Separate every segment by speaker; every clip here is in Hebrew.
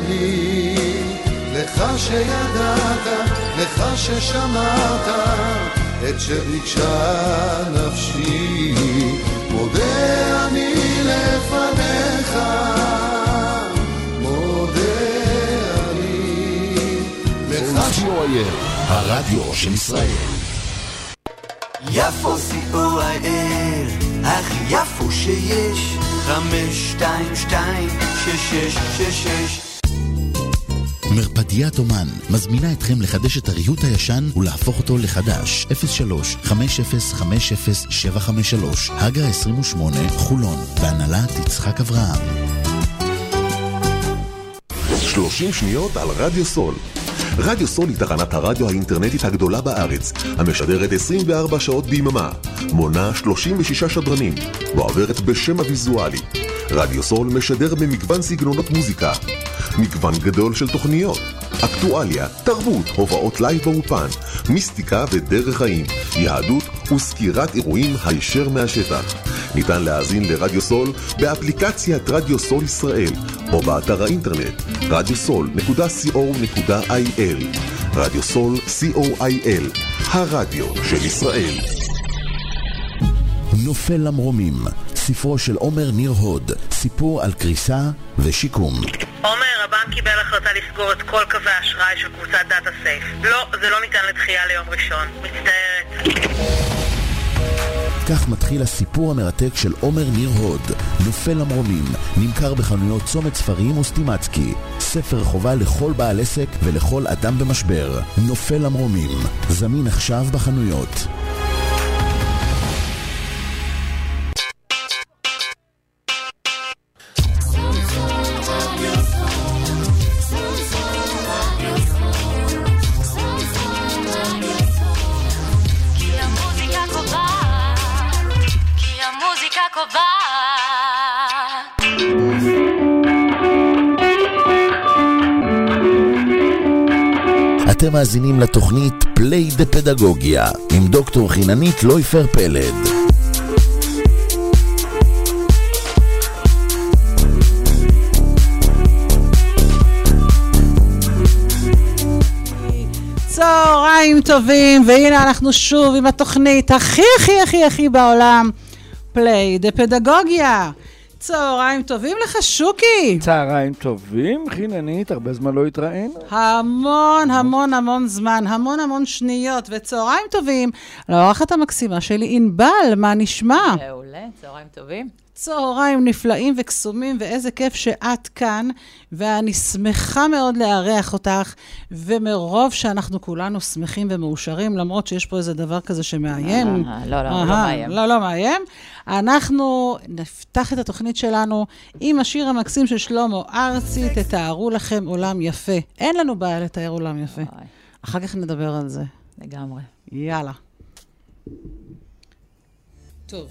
Speaker 1: אני, לך שידעת, לך ששמעת את שביקשה נפשי, מודה אני לפניך, מודה אני לך
Speaker 2: הרדיו של ישראל.
Speaker 3: יפו COIL, הכי יפו שיש, 522-6666.
Speaker 2: מרפדיית אומן מזמינה אתכם לחדש את הריהוט הישן ולהפוך אותו לחדש. 03-5050-753 הגה 28 חולון, בהנהלת יצחק אברהם.
Speaker 4: 30 שניות על רדיו סול. רדיו סול היא תחנת הרדיו האינטרנטית הגדולה בארץ, המשדרת 24 שעות ביממה, מונה 36 שדרנים, ועוברת בשם הוויזואלי. רדיו סול משדר במגוון סגנונות מוזיקה, מגוון גדול של תוכניות, אקטואליה, תרבות, הופעות לייב באופן, מיסטיקה ודרך חיים, יהדות וסקירת אירועים הישר מהשטח. ניתן להאזין לרדיו סול באפליקציית רדיו סול ישראל, או באתר האינטרנט radiosol.co.il. רדיו סול COIL, הרדיו של ישראל.
Speaker 2: נופל למרומים, ספרו של עומר ניר הוד, סיפור על קריסה ושיקום.
Speaker 5: עומר, הבנק קיבל החלטה לסגור את כל קווי האשראי של קבוצת דאטה סייף. לא, זה לא ניתן לדחייה ליום ראשון. מצטערת.
Speaker 2: כך מתחיל הסיפור המרתק של עומר ניר הוד, נופל למרומים, נמכר בחנויות צומת ספרים וסטימצקי, ספר חובה לכל בעל עסק ולכל אדם במשבר. נופל למרומים, זמין עכשיו בחנויות. אתם מאזינים לתוכנית פליי דה פדגוגיה עם דוקטור חיננית לויפר פלד.
Speaker 6: צהריים טובים, והנה אנחנו שוב עם התוכנית הכי בעולם, פליי דה פדגוגיה. צהריים טובים לך שוקי.
Speaker 7: צהריים טובים, חיננית, הרבה זמן לא התראינו.
Speaker 6: המון זמן, המון שניות, וצהריים טובים לאורחת המקסימה שלי ענבל, מה נשמע?
Speaker 8: מעולה, צהריים טובים.
Speaker 6: צהריים נפלאים וקסומים, ואיזה כיף שאת כאן, ואני שמחה מאוד לארח אותך, ומרוב שאנחנו כולנו שמחים ומאושרים, למרות שיש פה איזה דבר כזה שמאיים.
Speaker 8: לא מאיים.
Speaker 6: לא מאיים. אנחנו נפתח את התוכנית שלנו עם השיר המקסים של שלמה ארצי, תתארו לכם עולם יפה. אין לנו בעיה לתאר עולם יפה. אחר כך נדבר על זה.
Speaker 8: לגמרי.
Speaker 6: יאללה. טוב.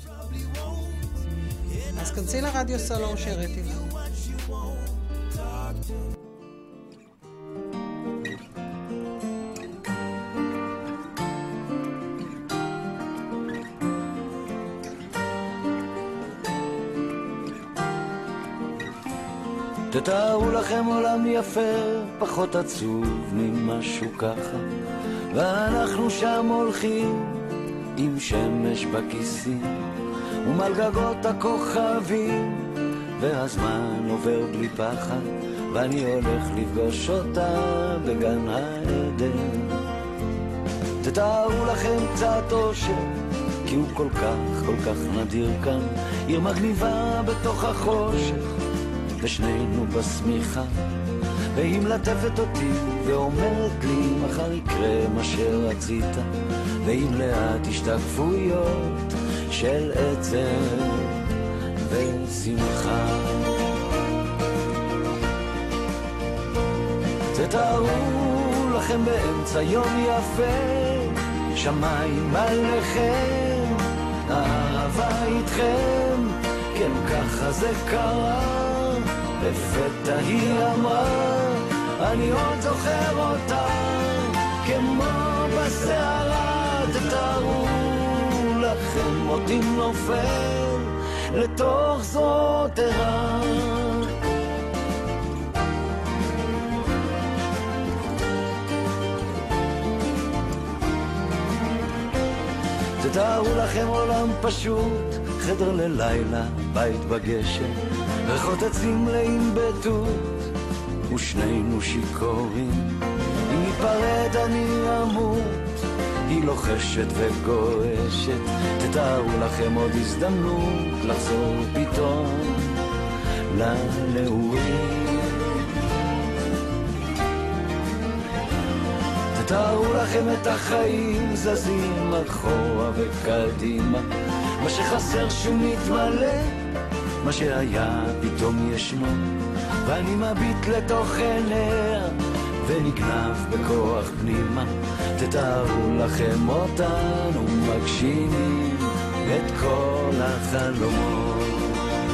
Speaker 6: אז כנסי לרדיו סולו שהראיתי לך.
Speaker 3: תתארו לכם עולם יפה, פחות עצוב ממשהו ככה, ואנחנו שם הולכים עם שמש בכיסים ומעל גגות הכוכבים, והזמן עובר בלי פחד, ואני הולך לפגוש אותה בגן העדן. תתארו לכם קצת אושר, כי הוא כל כך נדיר כאן, עיר מגניבה בתוך החושך, ושנינו בסמיכה, והיא מלטפת אותי ואומרת לי מחר יקרה מה שרצית, ואם לאט השתקפויות של עצם ושמחה. תתארו לכם באמצע יום יפה, שמיים עליכם, אהבה איתכם, כן ככה זה קרה, לפתע היא אמרה, אני עוד זוכר אותה, כמו בסערה. תתארו לכם אותי נופל לתוך זרועותיה, תתארו לכם עולם פשוט, חדר ללילה, בית בגשם, ריחות עצים מלאים בתות, ושנינו שיכורים. אם ניפרד אני אמות, היא לוחשת וגועשת. תתארו לכם עוד הזדמנות לחזור פתאום לנעורים. תתארו לכם את החיים זזים אחורה וקדימה, מה שחסר שהוא מתמלא, מה שהיה פתאום ישנו, ואני מביט לתוך עיניה ונגנב בכוח פנימה. תתארו לכם אותנו מגשימים את כל החלומות.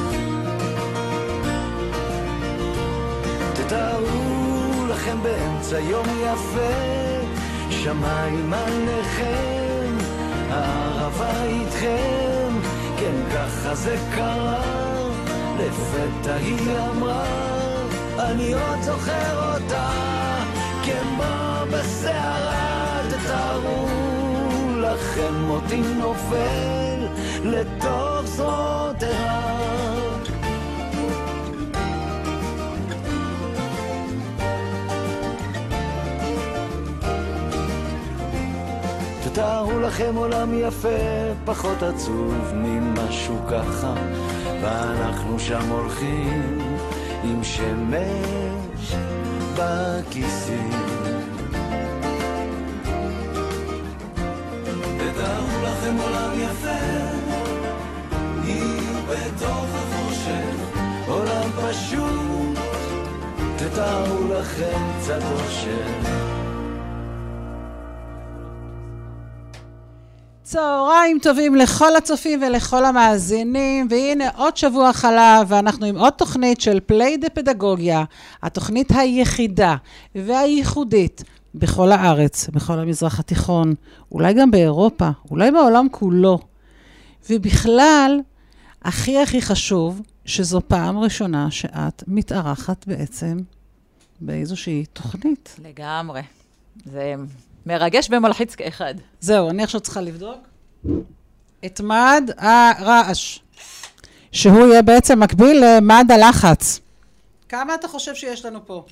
Speaker 3: תתארו לכם באמצע יום יפה, שמיים עליכם, הערבה איתכם, כן ככה זה קרה, לפתע היא אמרה, אני עוד זוכר אותה, כמו בסערה. תתארו לכם מותי נופל לתוך זרועותיה. תתארו לכם עולם יפה, פחות עצוב ממשהו ככה, ואנחנו שם הולכים עם שמש בכיסים. תתארו לכם עולם יפה, היא בתוך החושך, עולם פשוט, תתארו לכם קצת אושר.
Speaker 6: צהריים טובים לכל הצופים ולכל המאזינים, והנה עוד שבוע חלב, ואנחנו עם עוד תוכנית של פליי דה פדגוגיה, התוכנית היחידה והייחודית בכל הארץ, בכל המזרח התיכון, אולי גם באירופה, אולי בעולם כולו. ובכלל, הכי חשוב, שזו פעם ראשונה שאת מתארחת בעצם באיזושהי תוכנית.
Speaker 8: לגמרי. זה מרגש ומלחיץ כאחד.
Speaker 6: זהו, אני עכשיו צריכה לבדוק את מד הרעש, שהוא יהיה בעצם מקביל למד הלחץ. כמה אתה חושב שיש לנו פה?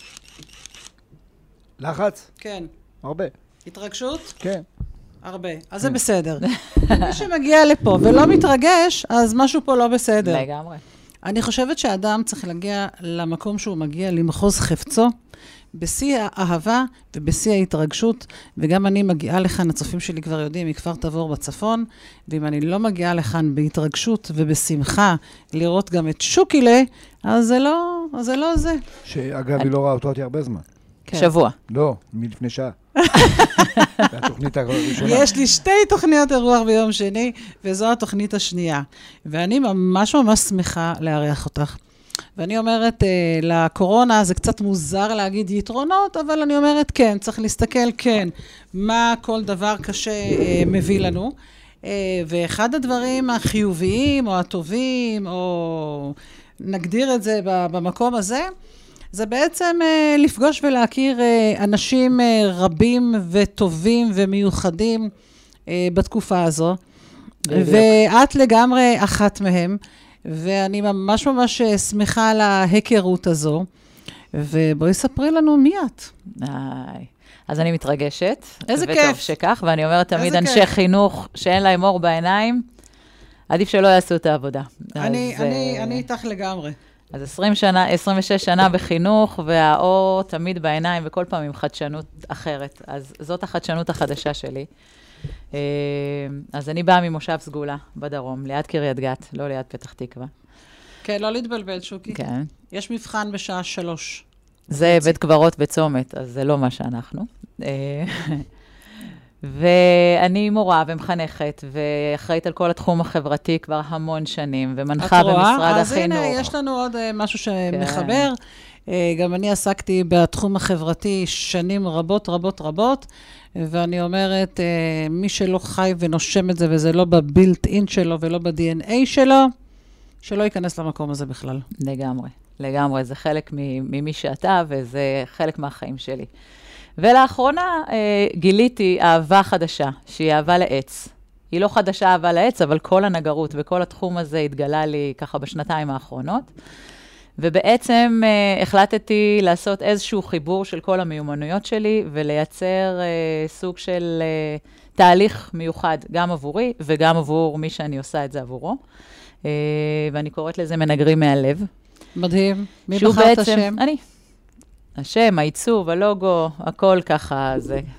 Speaker 7: לחץ?
Speaker 6: כן.
Speaker 7: הרבה.
Speaker 6: התרגשות?
Speaker 7: כן.
Speaker 6: הרבה. אז זה בסדר. מי שמגיע לפה ולא מתרגש, אז משהו פה לא בסדר.
Speaker 8: לגמרי.
Speaker 6: אני חושבת שאדם צריך להגיע למקום שהוא מגיע, למחוז חפצו, בשיא האהבה ובשיא ההתרגשות, וגם אני מגיעה לכאן, הצופים שלי כבר יודעים, מכפר תבור בצפון, ואם אני לא מגיעה לכאן בהתרגשות ובשמחה, לראות גם את שוקילה, אז זה לא זה.
Speaker 7: שאגב, היא לא ראתה אותי הרבה זמן.
Speaker 8: כן. שבוע.
Speaker 7: לא, מלפני שעה. התוכנית הראשונה.
Speaker 6: יש לי 2 תוכניות אירוח ביום שני, וזו התוכנית השנייה. ואני ממש שמחה לארח אותך. ואני אומרת, לקורונה זה קצת מוזר להגיד יתרונות, אבל אני אומרת כן, צריך להסתכל כן, מה כל דבר קשה מביא לנו. ואחד הדברים החיוביים או הטובים, או נגדיר את זה במקום הזה, זה בעצם לפגוש ולהכיר אנשים רבים וטובים ומיוחדים בתקופה הזו. ואת לגמרי אחת מהם. ואני ממש שמחה על ההיכרות הזו, ובואי ספרי לנו מי את.
Speaker 8: אז אני מתרגשת.
Speaker 6: איזה כיף.
Speaker 8: וטוב שכך, ואני אומרת תמיד אנשי חינוך שאין להם אור בעיניים, עדיף שלא יעשו את העבודה.
Speaker 6: אני איתך לגמרי.
Speaker 8: אז 26 שנה בחינוך, והאור תמיד בעיניים, וכל פעם עם חדשנות אחרת. אז זאת החדשנות החדשה שלי. אז אני באה ממושב סגולה בדרום, ליד קריית גת, לא ליד פתח תקווה.
Speaker 6: כן, לא להתבלבל, שוקי.
Speaker 8: כן.
Speaker 6: יש מבחן בשעה 3.
Speaker 8: זה בית קברות בצומת, אז זה לא מה שאנחנו. ואני מורה ומחנכת, ואחראית על כל התחום החברתי כבר המון שנים, ומנחה במשרד החינוך.
Speaker 6: אז הנה, יש לנו עוד משהו שמחבר. גם אני עסקתי בתחום החברתי שנים רבות, ואני אומרת, מי שלא חי ונושם את זה, וזה לא בבילט אין שלו ולא ב-DNA שלו, שלא ייכנס למקום הזה בכלל.
Speaker 8: לגמרי, זה חלק ממי שאתה, וזה חלק מהחיים שלי. ולאחרונה גיליתי אהבה חדשה, שהיא אהבה לעץ. היא לא חדשה אבל העץ, אבל כל הנגרות וכל התחום הזה התגלה לי ככה בשנתיים האחרונות. ובעצם החלטתי לעשות איזשהו חיבור של כל המיומנויות שלי, ולייצר סוג של תהליך מיוחד, גם עבורי וגם עבור מי שאני עושה את זה עבורו. ואני קוראת לזה מנגרים מהלב.
Speaker 6: מדהים. מי בחר את השם?
Speaker 8: אני. השם, העיצוב, הלוגו, הכל ככה,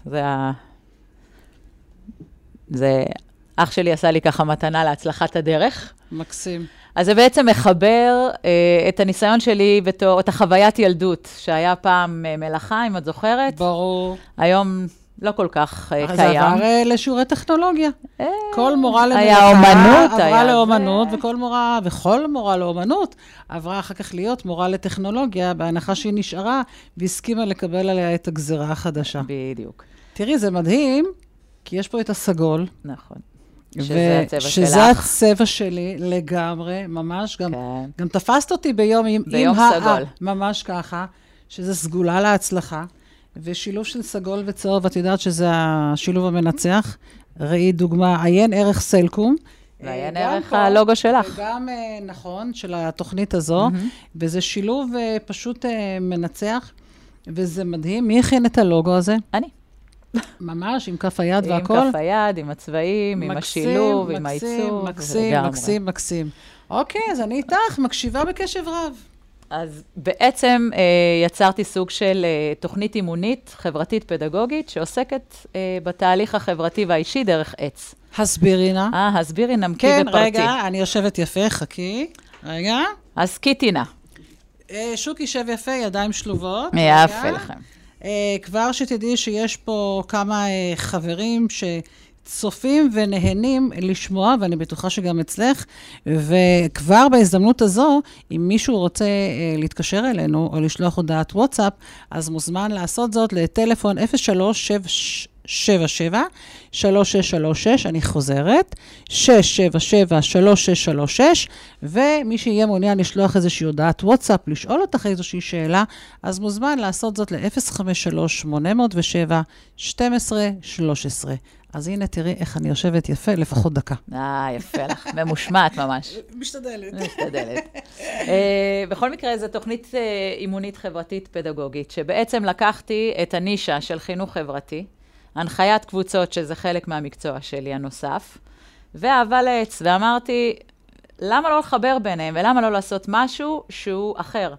Speaker 8: זה אח שלי עשה לי ככה מתנה להצלחת הדרך.
Speaker 6: מקסים.
Speaker 8: אז זה בעצם מחבר את הניסיון שלי בתור, את החוויית ילדות, שהיה פעם מלאכה, אם את זוכרת.
Speaker 6: ברור.
Speaker 8: היום לא כל כך קיים.
Speaker 6: אז עבר לשיעורי טכנולוגיה. כל מורה למלאכה
Speaker 8: היה אומנות,
Speaker 6: עברה לאומנות, וכל מורה לאומנות עברה אחר כך להיות מורה לטכנולוגיה, בהנחה שהיא נשארה, והסכימה לקבל עליה את הגזרה החדשה.
Speaker 8: בדיוק.
Speaker 6: תראי, זה מדהים, כי יש פה את הסגול.
Speaker 8: נכון. שזה הצבע שלך.
Speaker 6: שזה הצבע שלי לגמרי, ממש. גם תפסת אותי ביום
Speaker 8: סגול.
Speaker 6: ממש ככה, שזה סגולה להצלחה, ושילוב של סגול וצהוב, את יודעת שזה השילוב המנצח. ראי דוגמה, עיין ערך סלקום.
Speaker 8: ועיין ערך הלוגו שלך.
Speaker 6: וגם, נכון, של התוכנית הזו, וזה שילוב פשוט מנצח, וזה מדהים. מי הכין את הלוגו הזה?
Speaker 8: אני.
Speaker 6: ממש, עם כף היד והכל.
Speaker 8: עם כף היד, עם הצבעים, עם השילוב, עם העיצוב.
Speaker 6: מקסים. אוקיי, אז אני איתך, מקשיבה בקשב רב.
Speaker 8: אז בעצם יצרתי סוג של תוכנית אימונית, חברתית פדגוגית, שעוסקת בתהליך החברתי והאישי דרך עץ.
Speaker 6: הסבירי נא.
Speaker 8: הסבירי נמקי
Speaker 6: כן,
Speaker 8: ופרטי.
Speaker 6: רגע, אני יושבת יפה, חכי. רגע.
Speaker 8: אז קיטי נא.
Speaker 6: שוק יישב יפה, ידיים שלובות.
Speaker 8: יפה לכם.
Speaker 6: כבר שתדעי שיש פה כמה חברים שצופים ונהנים לשמוע, ואני בטוחה שגם אצלך, וכבר בהזדמנות הזו, אם מישהו רוצה להתקשר אלינו או לשלוח הודעת וואטסאפ, אז מוזמן לעשות זאת לטלפון 03-77-3636, אני חוזרת, 677-3636, ומי שיהיה מעוניין לשלוח איזושהי הודעת וואטסאפ, לשאול אותך איזושהי שאלה, אז מוזמן לעשות זאת ל-053-807-1213. אז הנה, תראי איך אני יושבת יפה, לפחות דקה.
Speaker 8: יפה לך, ממושמעת ממש.
Speaker 6: משתדלת.
Speaker 8: בכל מקרה, זו תוכנית אימונית חברתית פדגוגית, שבעצם לקחתי את הנישה של חינוך חברתי, הנחיית קבוצות, שזה חלק מהמקצוע שלי הנוסף, ואהבה לעץ, ואמרתי, למה לא לחבר ביניהם, ולמה לא לעשות משהו שהוא אחר?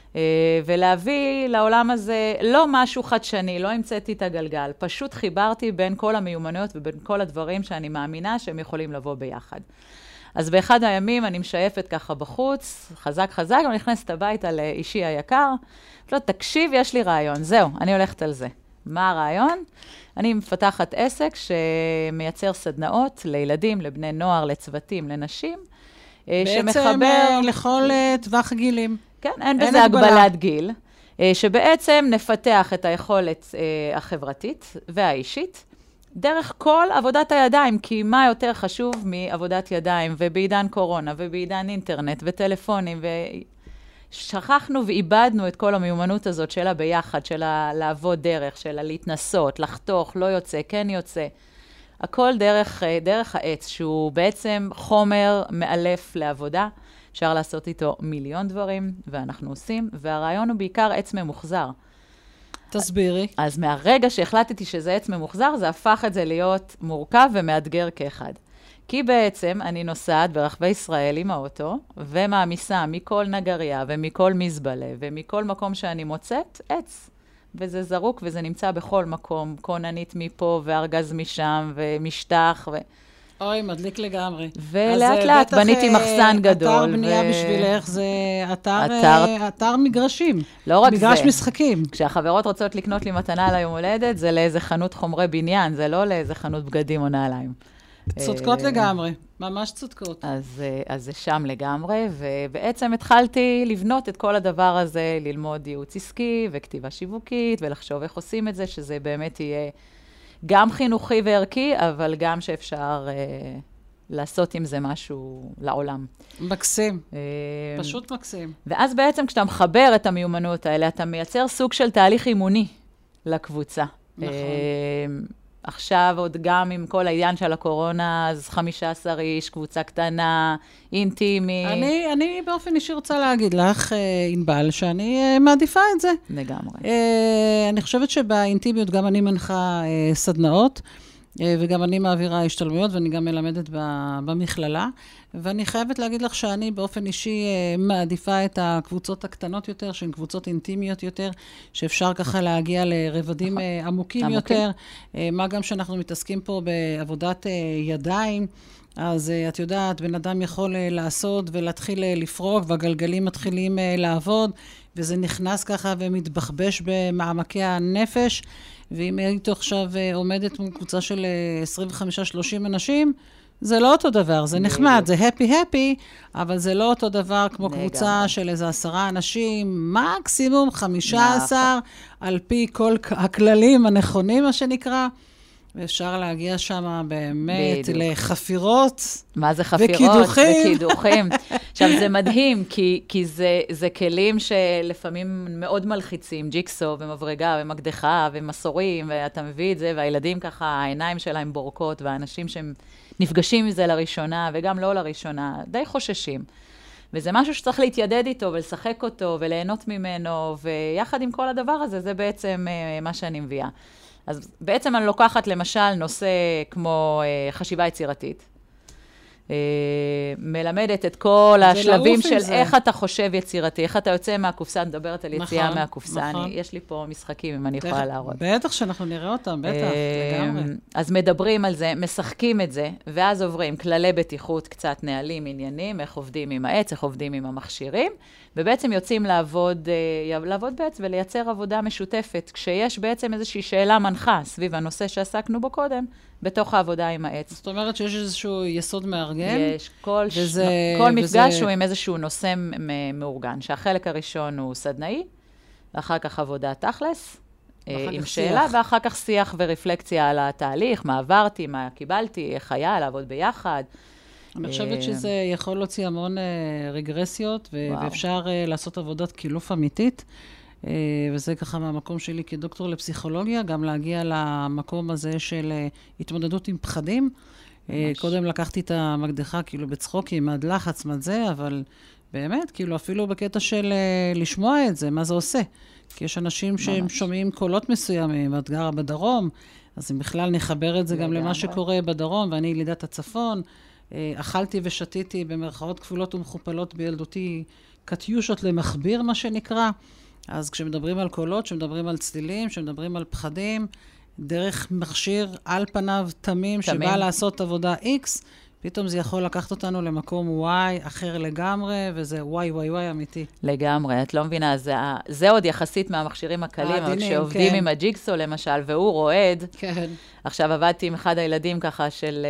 Speaker 8: ולהביא לעולם הזה לא משהו חדשני, לא המצאתי את הגלגל, פשוט חיברתי בין כל המיומנויות ובין כל הדברים שאני מאמינה שהם יכולים לבוא ביחד. אז באחד הימים אני משייפת ככה בחוץ, חזק, אני נכנסת הביתה לאישי היקר, לא, תקשיב, יש לי רעיון, זהו, אני הולכת על זה. מה הרעיון? אני מפתחת עסק שמייצר סדנאות לילדים, לבני נוער, לצוותים, לנשים,
Speaker 6: בעצם לכל טווח גילים.
Speaker 8: כן, אין בזה הגבלת גיל, שבעצם נפתח את היכולת החברתית והאישית, דרך כל עבודת הידיים, כי מה יותר חשוב מעבודת ידיים, ובעידן קורונה, ובעידן אינטרנט, וטלפונים, שכחנו ואיבדנו את כל המיומנות הזאת שלה ביחד, שלה לעבוד דרך, שלה להתנסות, לחתוך, לא יוצא, כן יוצא. הכל דרך העץ, שהוא בעצם חומר מאלף לעבודה. אפשר לעשות איתו מיליון דברים, ואנחנו עושים, והרעיון הוא בעיקר עץ ממוחזר.
Speaker 6: תסבירי.
Speaker 8: אז מהרגע שהחלטתי שזה עץ ממוחזר, זה הפך את זה להיות מורכב ומאתגר כאחד. כי בעצם אני נוסעת ברחבי ישראל עם האוטו, ומעמיסה מכל נגריה ומכל מזבלה, ומכל מקום שאני מוצאת, עץ. וזה זרוק וזה נמצא בכל מקום, קוננית מפה וארגז משם, ומשטח
Speaker 6: אוי, מדליק לגמרי.
Speaker 8: ולאט לאט בניתי מחסן גדול.
Speaker 6: אתר בנייה בשבילך זה אתר מגרשים.
Speaker 8: לא רק זה.
Speaker 6: מגרש משחקים.
Speaker 8: כשהחברות רוצות לקנות לי מתנה ליום הולדת, זה לאיזה חנות חומרי בניין, זה לא לאיזה חנות בגדים או נעליים.
Speaker 6: צודקות לגמרי, ממש צודקות.
Speaker 8: אז זה שם לגמרי, ובעצם התחלתי לבנות את כל הדבר הזה, ללמוד ייעוץ עסקי וכתיבה שיווקית, ולחשוב איך עושים את זה, שזה באמת יהיה גם חינוכי וערכי, אבל גם שאפשר לעשות עם זה משהו לעולם.
Speaker 6: מקסים, פשוט מקסים.
Speaker 8: ואז בעצם כשאתה מחבר את המיומנות האלה, אתה מייצר סוג של תהליך אימוני לקבוצה.
Speaker 6: נכון.
Speaker 8: עכשיו עוד גם עם כל העניין של הקורונה, אז 15 איש, קבוצה קטנה, אינטימי.
Speaker 6: אני באופן אישי רוצה להגיד לך, ענבל, שאני מעדיפה את זה.
Speaker 8: לגמרי.
Speaker 6: אני חושבת שבאינטימיות גם אני מנחה סדנאות, וגם אני מעבירה השתלמויות, ואני גם מלמדת במכללה. ואני חייבת להגיד לך שאני באופן אישי מעדיפה את הקבוצות הקטנות יותר, שהן קבוצות אינטימיות יותר, שאפשר ככה להגיע לרבדים עמוקים יותר. מה גם שאנחנו מתעסקים פה בעבודת ידיים, אז את יודעת, בן אדם יכול לעשות ולהתחיל לפרוק, והגלגלים מתחילים לעבוד, וזה נכנס ככה ומתבחבש במעמקי הנפש, ואם היית עכשיו עומדת מול קבוצה של 25-30 אנשים, זה לא אותו דבר, זה נחמד, זה happy, אבל זה לא אותו דבר כמו קבוצה של איזה 10 אנשים, מקסימום 15, על פי כל הכללים הנכונים, מה שנקרא, ואפשר להגיע שם באמת לחפירות.
Speaker 8: מה זה חפירות? וקידוחים. עכשיו, זה מדהים, כי זה כלים שלפעמים מאוד מלחיצים, ג'יקסו ומברגה ומקדחה ומסורים, ואתה מביא את זה, והילדים ככה, העיניים שלהם בורקות, והאנשים שהם נפגשים מזה לראשונה, וגם לא לראשונה, די חוששים. וזה משהו שצריך להתיידד איתו, ולשחק אותו, וליהנות ממנו, ויחד עם כל הדבר הזה, זה בעצם מה שאני מביאה. אז בעצם אני לוקחת למשל נושא כמו חשיבה יצירתית. מלמדת את כל השלבים של איך אתה חושב יצירתי, איך אתה יוצא מהקופסה, מדברת על יציאה מהקופסה. יש לי פה משחקים, אם אני יכולה להראות.
Speaker 6: בטח שאנחנו נראה אותם, בטח, לגמרי.
Speaker 8: אז מדברים על זה, משחקים את זה, ואז עוברים כללי בטיחות, קצת נהלים, עניינים, איך עובדים עם העץ, איך עובדים עם המכשירים, ובעצם יוצאים לעבוד בעץ ולייצר עבודה משותפת, כשיש בעצם איזושהי שאלה מנחה סביב הנושא שעסקנו בו קודם, בתוך העבודה עם העץ.
Speaker 6: זאת אומרת שיש איזשהו יסוד מארגן?
Speaker 8: יש, כל מפגש הוא עם איזשהו נושא מאורגן, שהחלק הראשון הוא סדנאי, ואחר כך עבודה תכלס, עם שאלה, ואחר כך שיח ורפלקציה על התהליך, מה עברתי, מה קיבלתי, איך היה, לעבוד ביחד.
Speaker 6: אני חושבת שזה יכול להוציא המון רגרסיות, ואפשר לעשות עבודת קילוף אמיתית, וזה ככה מהמקום שלי כדוקטור לפסיכולוגיה, גם להגיע למקום הזה של התמודדות עם פחדים. קודם לקחתי את המקדחה כאילו בצחוקים, עד לחץ, מה זה, אבל באמת, כאילו אפילו בקטע של לשמוע את זה, מה זה עושה. כי יש אנשים שהם שומעים קולות מסוימים, את גרה בדרום, אז אם בכלל נחבר את זה גם למה שקורה בדרום, ואני ילידת הצפון, אכלתי ושתיתי במרכאות כפולות ומכופלות בילדותי, קטיושות למחביר, מה שנקרא. אז כשמדברים על קולות, כשמדברים על צלילים, כשמדברים על פחדים, דרך מכשיר על פניו תמים שבא לעשות עבודה X, פתאום זה יכול לקחת אותנו למקום Y אחר לגמרי, וזה Y אמיתי.
Speaker 8: לגמרי, את לא מבינה, זה עוד יחסית מהמכשירים הקלים, אבל כשעובדים עם הג'יקסו למשל, והוא רועד, עכשיו עבדתי עם אחד הילדים ככה של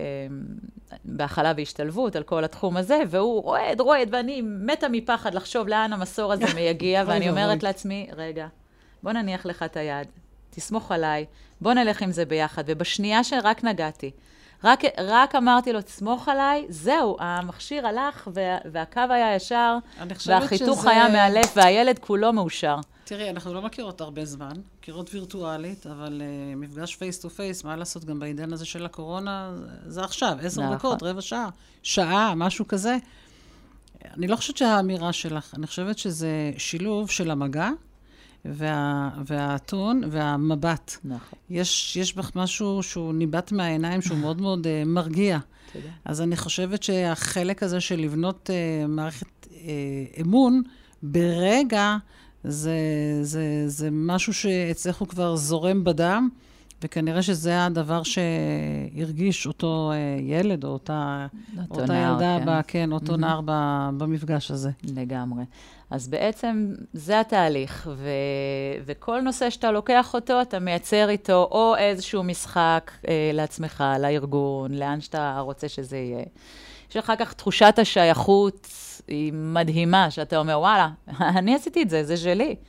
Speaker 8: בהכלה והשתלבות על כל התחום הזה, והוא רועד, ואני מתה מפחד לחשוב לאן המסור הזה מייגיע, ואני אומרת לעצמי, רגע, בוא נניח לך את היד, תסמוך עליי, בוא נלך עם זה ביחד, ובשנייה שרק נגעתי, רק אמרתי לו, תסמוך עליי, זהו, המכשיר הלך, והקו היה ישר, והחיתוך היה מאלף, והילד כולו מאושר.
Speaker 6: תראי, אנחנו לא מכירות הרבה זמן, מכירות וירטואלית, אבל מפגש פייס טו פייס, מה לעשות גם בעידן הזה של הקורונה, זה עכשיו, 10 דקות, רבע שעה, שעה, משהו כזה. אני לא חושבת שהאמירה שלך, אני חושבת שזה שילוב של המגע, והטון והמבט. נכון. יש בך משהו שהוא ניבט מהעיניים, שהוא מאוד מאוד מרגיע. תודה. אז אני חושבת שהחלק הזה של לבנות מערכת אמון, ברגע, זה משהו שאצלך הוא כבר זורם בדם, וכנראה שזה הדבר שהרגיש אותו ילד, או אותה ילדה, כן, אותו נער במפגש הזה.
Speaker 8: לגמרי. אז בעצם זה התהליך, וכל נושא שאתה לוקח אותו, אתה מייצר איתו או איזשהו משחק לעצמך, לארגון, לאן שאתה רוצה שזה יהיה. יש אחר כך תחושת השייכות היא מדהימה, שאתה אומר, וואלה, אני עשיתי את זה, זה שלי.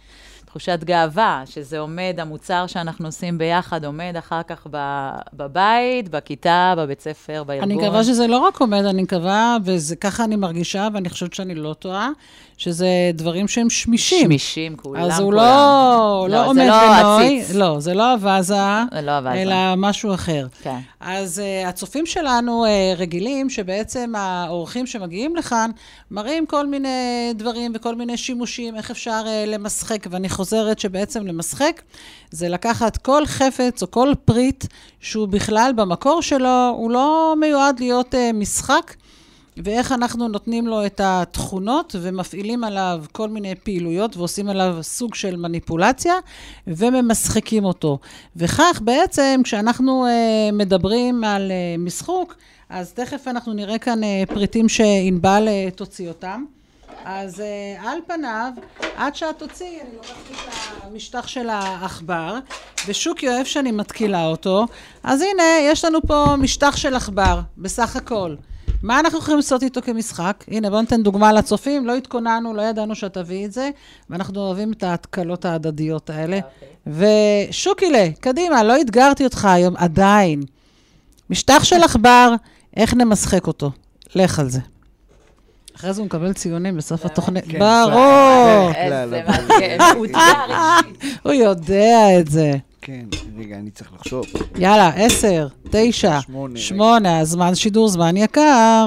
Speaker 8: תחושת גאווה, שזה עומד, המוצר שאנחנו עושים ביחד, עומד אחר כך בבית, בכיתה, בבית ספר, בארגון.
Speaker 6: אני מקווה שזה לא רק עומד, אני מקווה, וככה אני מרגישה, ואני חושבת שאני לא טועה, שזה דברים שהם שמישים.
Speaker 8: שמישים, כולם.
Speaker 6: אז הוא לא עומד ונוי. לא, זה לא אבזה, אלא משהו אחר.
Speaker 8: כן.
Speaker 6: אז הצופים שלנו רגילים, שבעצם האורחים שמגיעים לכאן, מראים כל מיני דברים וכל מיני שימושים, איך אפשר למשחק, ואני חוזרת שבעצם למשחק, זה לקחת כל חפץ או כל פריט, שהוא בכלל במקור שלו, הוא לא מיועד להיות משחק, ואיך אנחנו נותנים לו את התכונות ומפעילים עליו כל מיני פעילויות ועושים עליו סוג של מניפולציה וממשחקים אותו. וכך בעצם כשאנחנו מדברים על משחוק, אז תכף אנחנו נראה כאן פריטים שענבל תוציא אותם. אז על פניו, עד שאת תוציא, אני לוקחת את המשטח של העכבר, ושוקי אוהב שאני מתקילה אותו. אז הנה, יש לנו פה משטח של עכבר, בסך הכל. מה אנחנו יכולים לעשות איתו כמשחק? הנה, בואו ניתן דוגמה לצופים, לא התכוננו, לא ידענו שתביא את זה, ואנחנו אוהבים את ההתקלות ההדדיות האלה. ושוקילה, קדימה, לא התגרתי אותך היום, עדיין. משטח של עכבר, איך נמשחק אותו? לך על זה. אחרי זה הוא מקבל ציונים בסוף התוכנית. ברור!
Speaker 8: איזה מדהים,
Speaker 6: הוא יודע את זה.
Speaker 7: כן, רגע, אני צריך לחשוב.
Speaker 6: יאללה, 10, 9, 8, הזמן שידור, זמן יקר.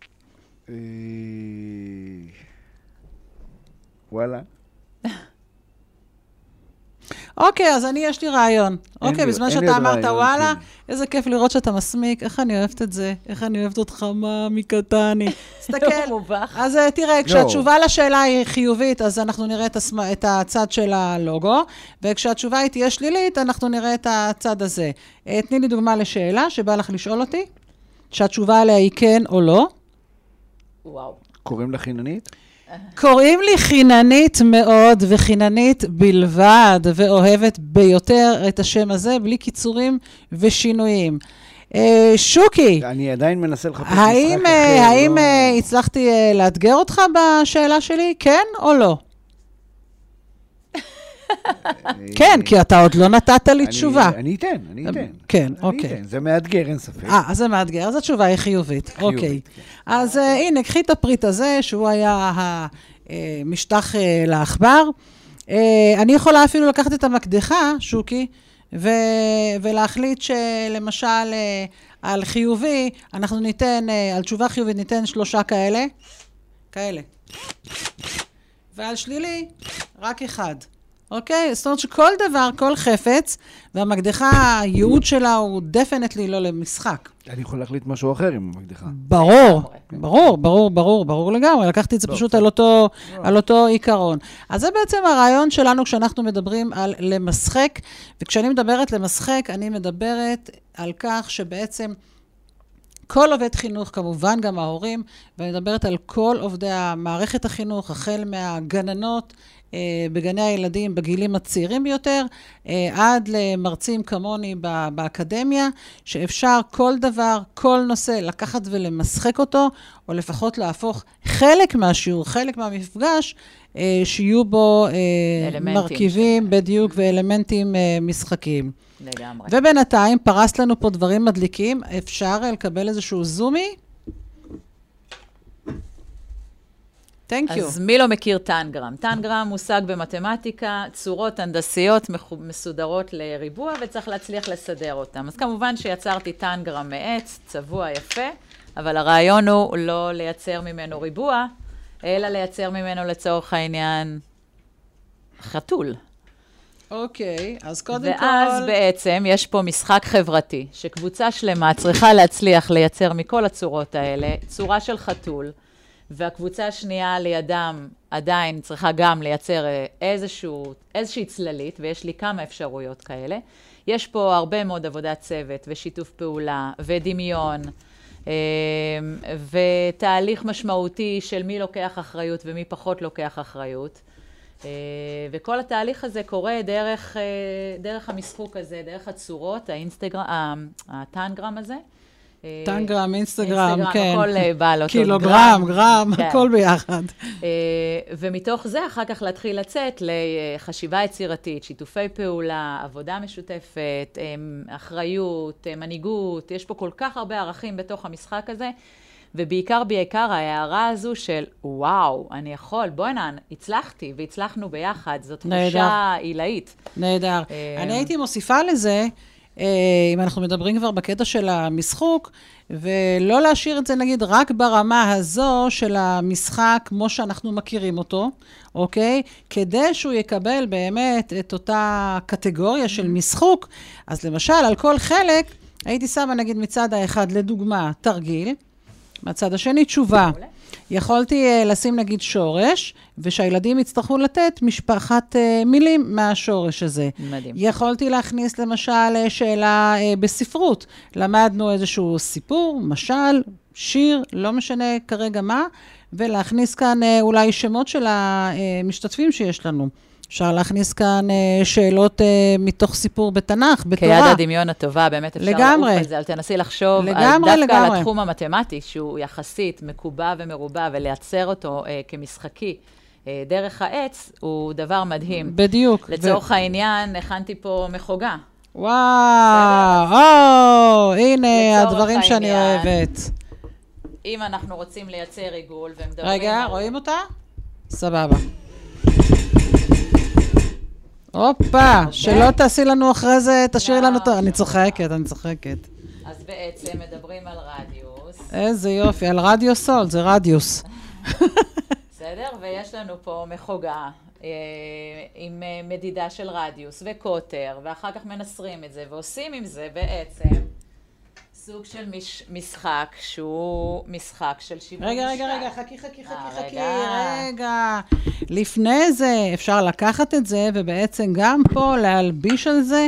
Speaker 7: וואלה.
Speaker 6: אוקיי, אז יש לי רעיון. אוקיי, בזמן שאתה אמרת וואלה, איזה כיף לראות שאתה מסמיק, איך אני אוהבת את זה, איך אני אוהבת אותך, מאמי קטני. תסתכל. אז תראה, כשהתשובה לשאלה היא חיובית, אז אנחנו נראה את הצד של הלוגו, וכשהתשובה היא תהיה שלילית, אנחנו נראה את הצד הזה. תני לי דוגמה לשאלה שבא לך לשאול אותי, שהתשובה עליה היא כן או לא.
Speaker 8: וואו.
Speaker 7: קוראים לך חיננית?
Speaker 6: קוראים לי חיננית מאוד, וחיננית בלבד, ואוהבת ביותר את השם הזה, בלי קיצורים ושינויים. שוקי,
Speaker 7: אני עדיין מנסה לחפש משחק אחר.
Speaker 6: האם הצלחתי לאתגר אותך בשאלה שלי? כן או לא? כן, כי אתה עוד לא נתת לי תשובה.
Speaker 7: אני אתן.
Speaker 6: כן, אוקיי.
Speaker 7: זה מאתגר, אין ספק.
Speaker 6: אז זה מאתגר, אז התשובה היא חיובית. אוקיי. אז הנה, קחי את הפריט הזה, שהוא היה המשטח לעכבר. אני יכולה אפילו לקחת את המקדחה, שוקי, ולהחליט שלמשל על חיובי, אנחנו ניתן, על תשובה חיובית ניתן 3 כאלה. ועל שלילי, רק 1. אוקיי? זאת אומרת שכל דבר, כל חפץ, והמקדחה, הייעוד שלה הוא definitely לא למשחק.
Speaker 7: אני יכול להחליט משהו אחר עם המקדחה.
Speaker 6: ברור לגמרי. לקחתי את זה פשוט על אותו עיקרון. אז זה בעצם הרעיון שלנו כשאנחנו מדברים על למשחק, וכשאני מדברת למשחק, אני מדברת על כך שבעצם כל עובד חינוך, כמובן גם ההורים, ואני מדברת על כל עובדי המערכת החינוך, החל מהגננות, בגני הילדים, בגילים הצעירים ביותר, עד למרצים כמוני באקדמיה, שאפשר כל דבר, כל נושא, לקחת ולמשחק אותו, או לפחות להפוך חלק מהשיעור, חלק מהמפגש, שיהיו בו מרכיבים בדיוק ואלמנטים משחקיים.
Speaker 8: לגמרי.
Speaker 6: ובינתיים פרס לנו פה דברים מדליקים, אפשר לקבל איזשהו זומי? Thank you.
Speaker 8: אז מי לא מכיר טנגרם? טנגרם מושג במתמטיקה, צורות הנדסיות מסודרות לריבוע, וצריך להצליח לסדר אותם. אז כמובן שיצרתי טנגרם מעץ, צבוע יפה, אבל הרעיון הוא לא לייצר ממנו ריבוע, אלא לייצר ממנו לצורך העניין חתול.
Speaker 6: אוקיי, אז קודם כל...
Speaker 8: ואז בעצם יש פה משחק חברתי, שקבוצה שלמה צריכה להצליח לייצר מכל הצורות האלה, צורה של והקבוצה השנייה לידם עדיין צריכה גם לייצר איזושהי צללית, ויש לי כמה אפשרויות כאלה. יש פה הרבה מאוד עבודת צוות ושיתוף פעולה ודמיון, ותהליך משמעותי של מי לוקח אחריות ומי פחות לוקח אחריות. וכל התהליך הזה קורה דרך המשחוק הזה, דרך הצורות, הטנגרם הזה,
Speaker 6: טנגרם, אינסטגרם, כן.
Speaker 8: הכל בא על אותו
Speaker 6: קילוגרם, גרם, הכל ביחד.
Speaker 8: ומתוך זה אחר כך להתחיל לצאת לחשיבה יצירתית, שיתופי פעולה, עבודה משותפת, אחריות, מנהיגות, יש פה כל כך הרבה ערכים בתוך המשחק הזה, ובעיקר ההערה הזו של וואו, אני יכול, בוא'נה, הצלחתי והצלחנו ביחד, זאת תחושה עילאית.
Speaker 6: נהדר. אני הייתי מוסיפה לזה, אם אנחנו מדברים כבר בקטע של המשחוק, ולא להשאיר את זה נגיד רק ברמה הזו של המשחק כמו שאנחנו מכירים אותו, אוקיי? כדי שהוא יקבל באמת את אותה קטגוריה של משחוק, אז למשל על כל חלק הייתי שמה נגיד מצד האחד לדוגמה תרגיל, מהצד השני תשובה. יכולתי לשים נגיד שורש, ושהילדים יצטרכו לתת משפחת מילים מהשורש הזה.
Speaker 8: מדהים.
Speaker 6: יכולתי להכניס למשל שאלה בספרות. למדנו איזשהו סיפור, משל, שיר, לא משנה כרגע מה, ולהכניס כאן אולי שמות של המשתתפים שיש לנו. אפשר להכניס כאן שאלות מתוך סיפור בתנ"ך, בתורה.
Speaker 8: כיד הדמיון הטובה, באמת אפשר לעוף על זה, אבל תנסי לחשוב דווקא על התחום המתמטי, שהוא יחסית מקובע ומרובע, ולייצר אותו כמשחקי דרך העץ, הוא דבר מדהים.
Speaker 6: בדיוק.
Speaker 8: לצורך העניין, הכנתי פה מחוגה.
Speaker 6: וואו, הנה הדברים שאני אוהבת.
Speaker 8: אם אנחנו רוצים לייצר עיגול, ומדברים...
Speaker 6: רגע, רואים אותה? סבבה. הופה, שלא תעשי לנו אחרי זה, תשאירי לנו... אני צוחקת.
Speaker 8: אז בעצם מדברים על רדיוס.
Speaker 6: איזה יופי, על רדיוס סול, זה רדיוס.
Speaker 8: בסדר? ויש לנו פה מחוגה עם מדידה של רדיוס וקוטר, ואחר כך מנסרים את זה, ועושים עם זה בעצם סוג של משחק, שהוא משחק של שיווי משקל.
Speaker 6: רגע, חכי, רגע. לפני זה אפשר לקחת את זה, ובעצם גם פה להלביש על זה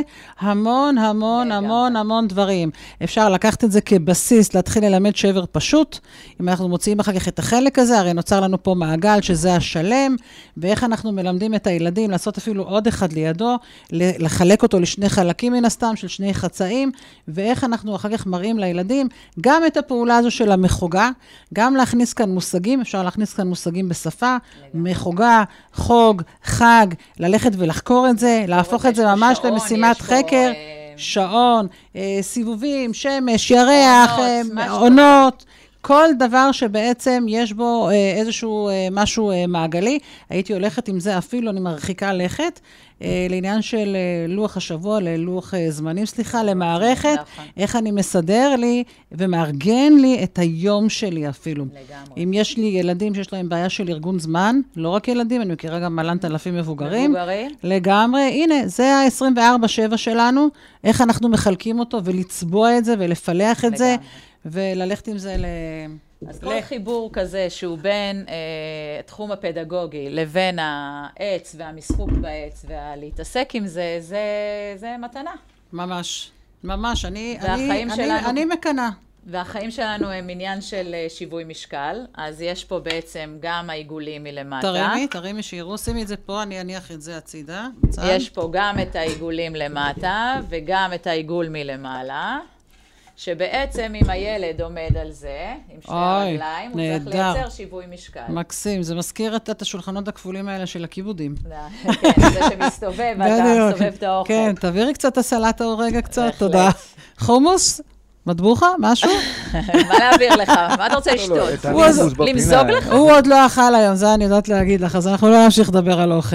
Speaker 6: המון דברים. אפשר לקחת את זה כבסיס, להתחיל ללמד שבר פשוט. אם אנחנו מוציאים אחר כך את החלק הזה, הרי נוצר לנו פה מעגל שזה השלם, ואיך אנחנו מלמדים את הילדים לעשות אפילו עוד אחד לידו, לחלק אותו לשני חלקים מן הסתם, של שני חצאים, ואיך אנחנו אחר כך מראים לילדים, גם את הפעולה הזו של המחוגה, גם להכניס כאן מושגים, אפשר להכניס כאן מושגים בשפה, מחוגה, חוג, חג, ללכת ולחקור את זה, להפוך את זה ממש למשימת חקר, שעון, סיבובים, שמש, ירח, עונות, כל דבר שבעצם יש בו איזשהו משהו מעגלי. הייתי הולכת עם זה אפילו, אני מרחיקה לכת, לעניין של לוח השבוע, ללוח זמנים, למערכת, איך אני מסדר לי ומארגן לי את היום שלי אפילו.
Speaker 8: לגמרי.
Speaker 6: אם יש לי ילדים שיש להם בעיה של ארגון זמן, לא רק ילדים, אני מכירה גם מלנת אלפים מבוגרים. לגמרי, הנה, זה ה-24/7 שלנו, איך אנחנו מחלקים אותו ולצבוע את זה ולפלח את זה. וללכת עם זה
Speaker 8: אז כל חיבור כזה שהוא בין תחום הפדגוגי לבין העץ והמשחוק בעץ ולהתעסק עם זה, זה מתנה.
Speaker 6: ממש, אני מקנה.
Speaker 8: והחיים שלנו הם עניין של שיווי משקל, אז יש פה בעצם גם העיגולים מלמטה.
Speaker 6: תרימי שיראו, שימי את זה פה, אני אניח את זה הצידה.
Speaker 8: יש פה גם את העיגולים למטה וגם את העיגול מלמעלה. שבעצם אם הילד עומד על זה, עם שני הרגליים, הוא צריך לייצר שיווי משקל.
Speaker 6: מקסים, זה מזכיר את השולחנות הכפולים האלה של הכיבודים.
Speaker 8: כן, זה שמסתובב, ואתה מסתובב את האוכל.
Speaker 6: כן, תעבירי קצת הסלט רגע קצת, תודה. חומוס? מטבוחה? משהו?
Speaker 8: מה להעביר לך? מה אתה רוצה לשתות? למזוג לך?
Speaker 6: הוא עוד לא אכל היום, זה אני יודעת להגיד לך, אז אנחנו לא נמשיך לדבר על אוכל.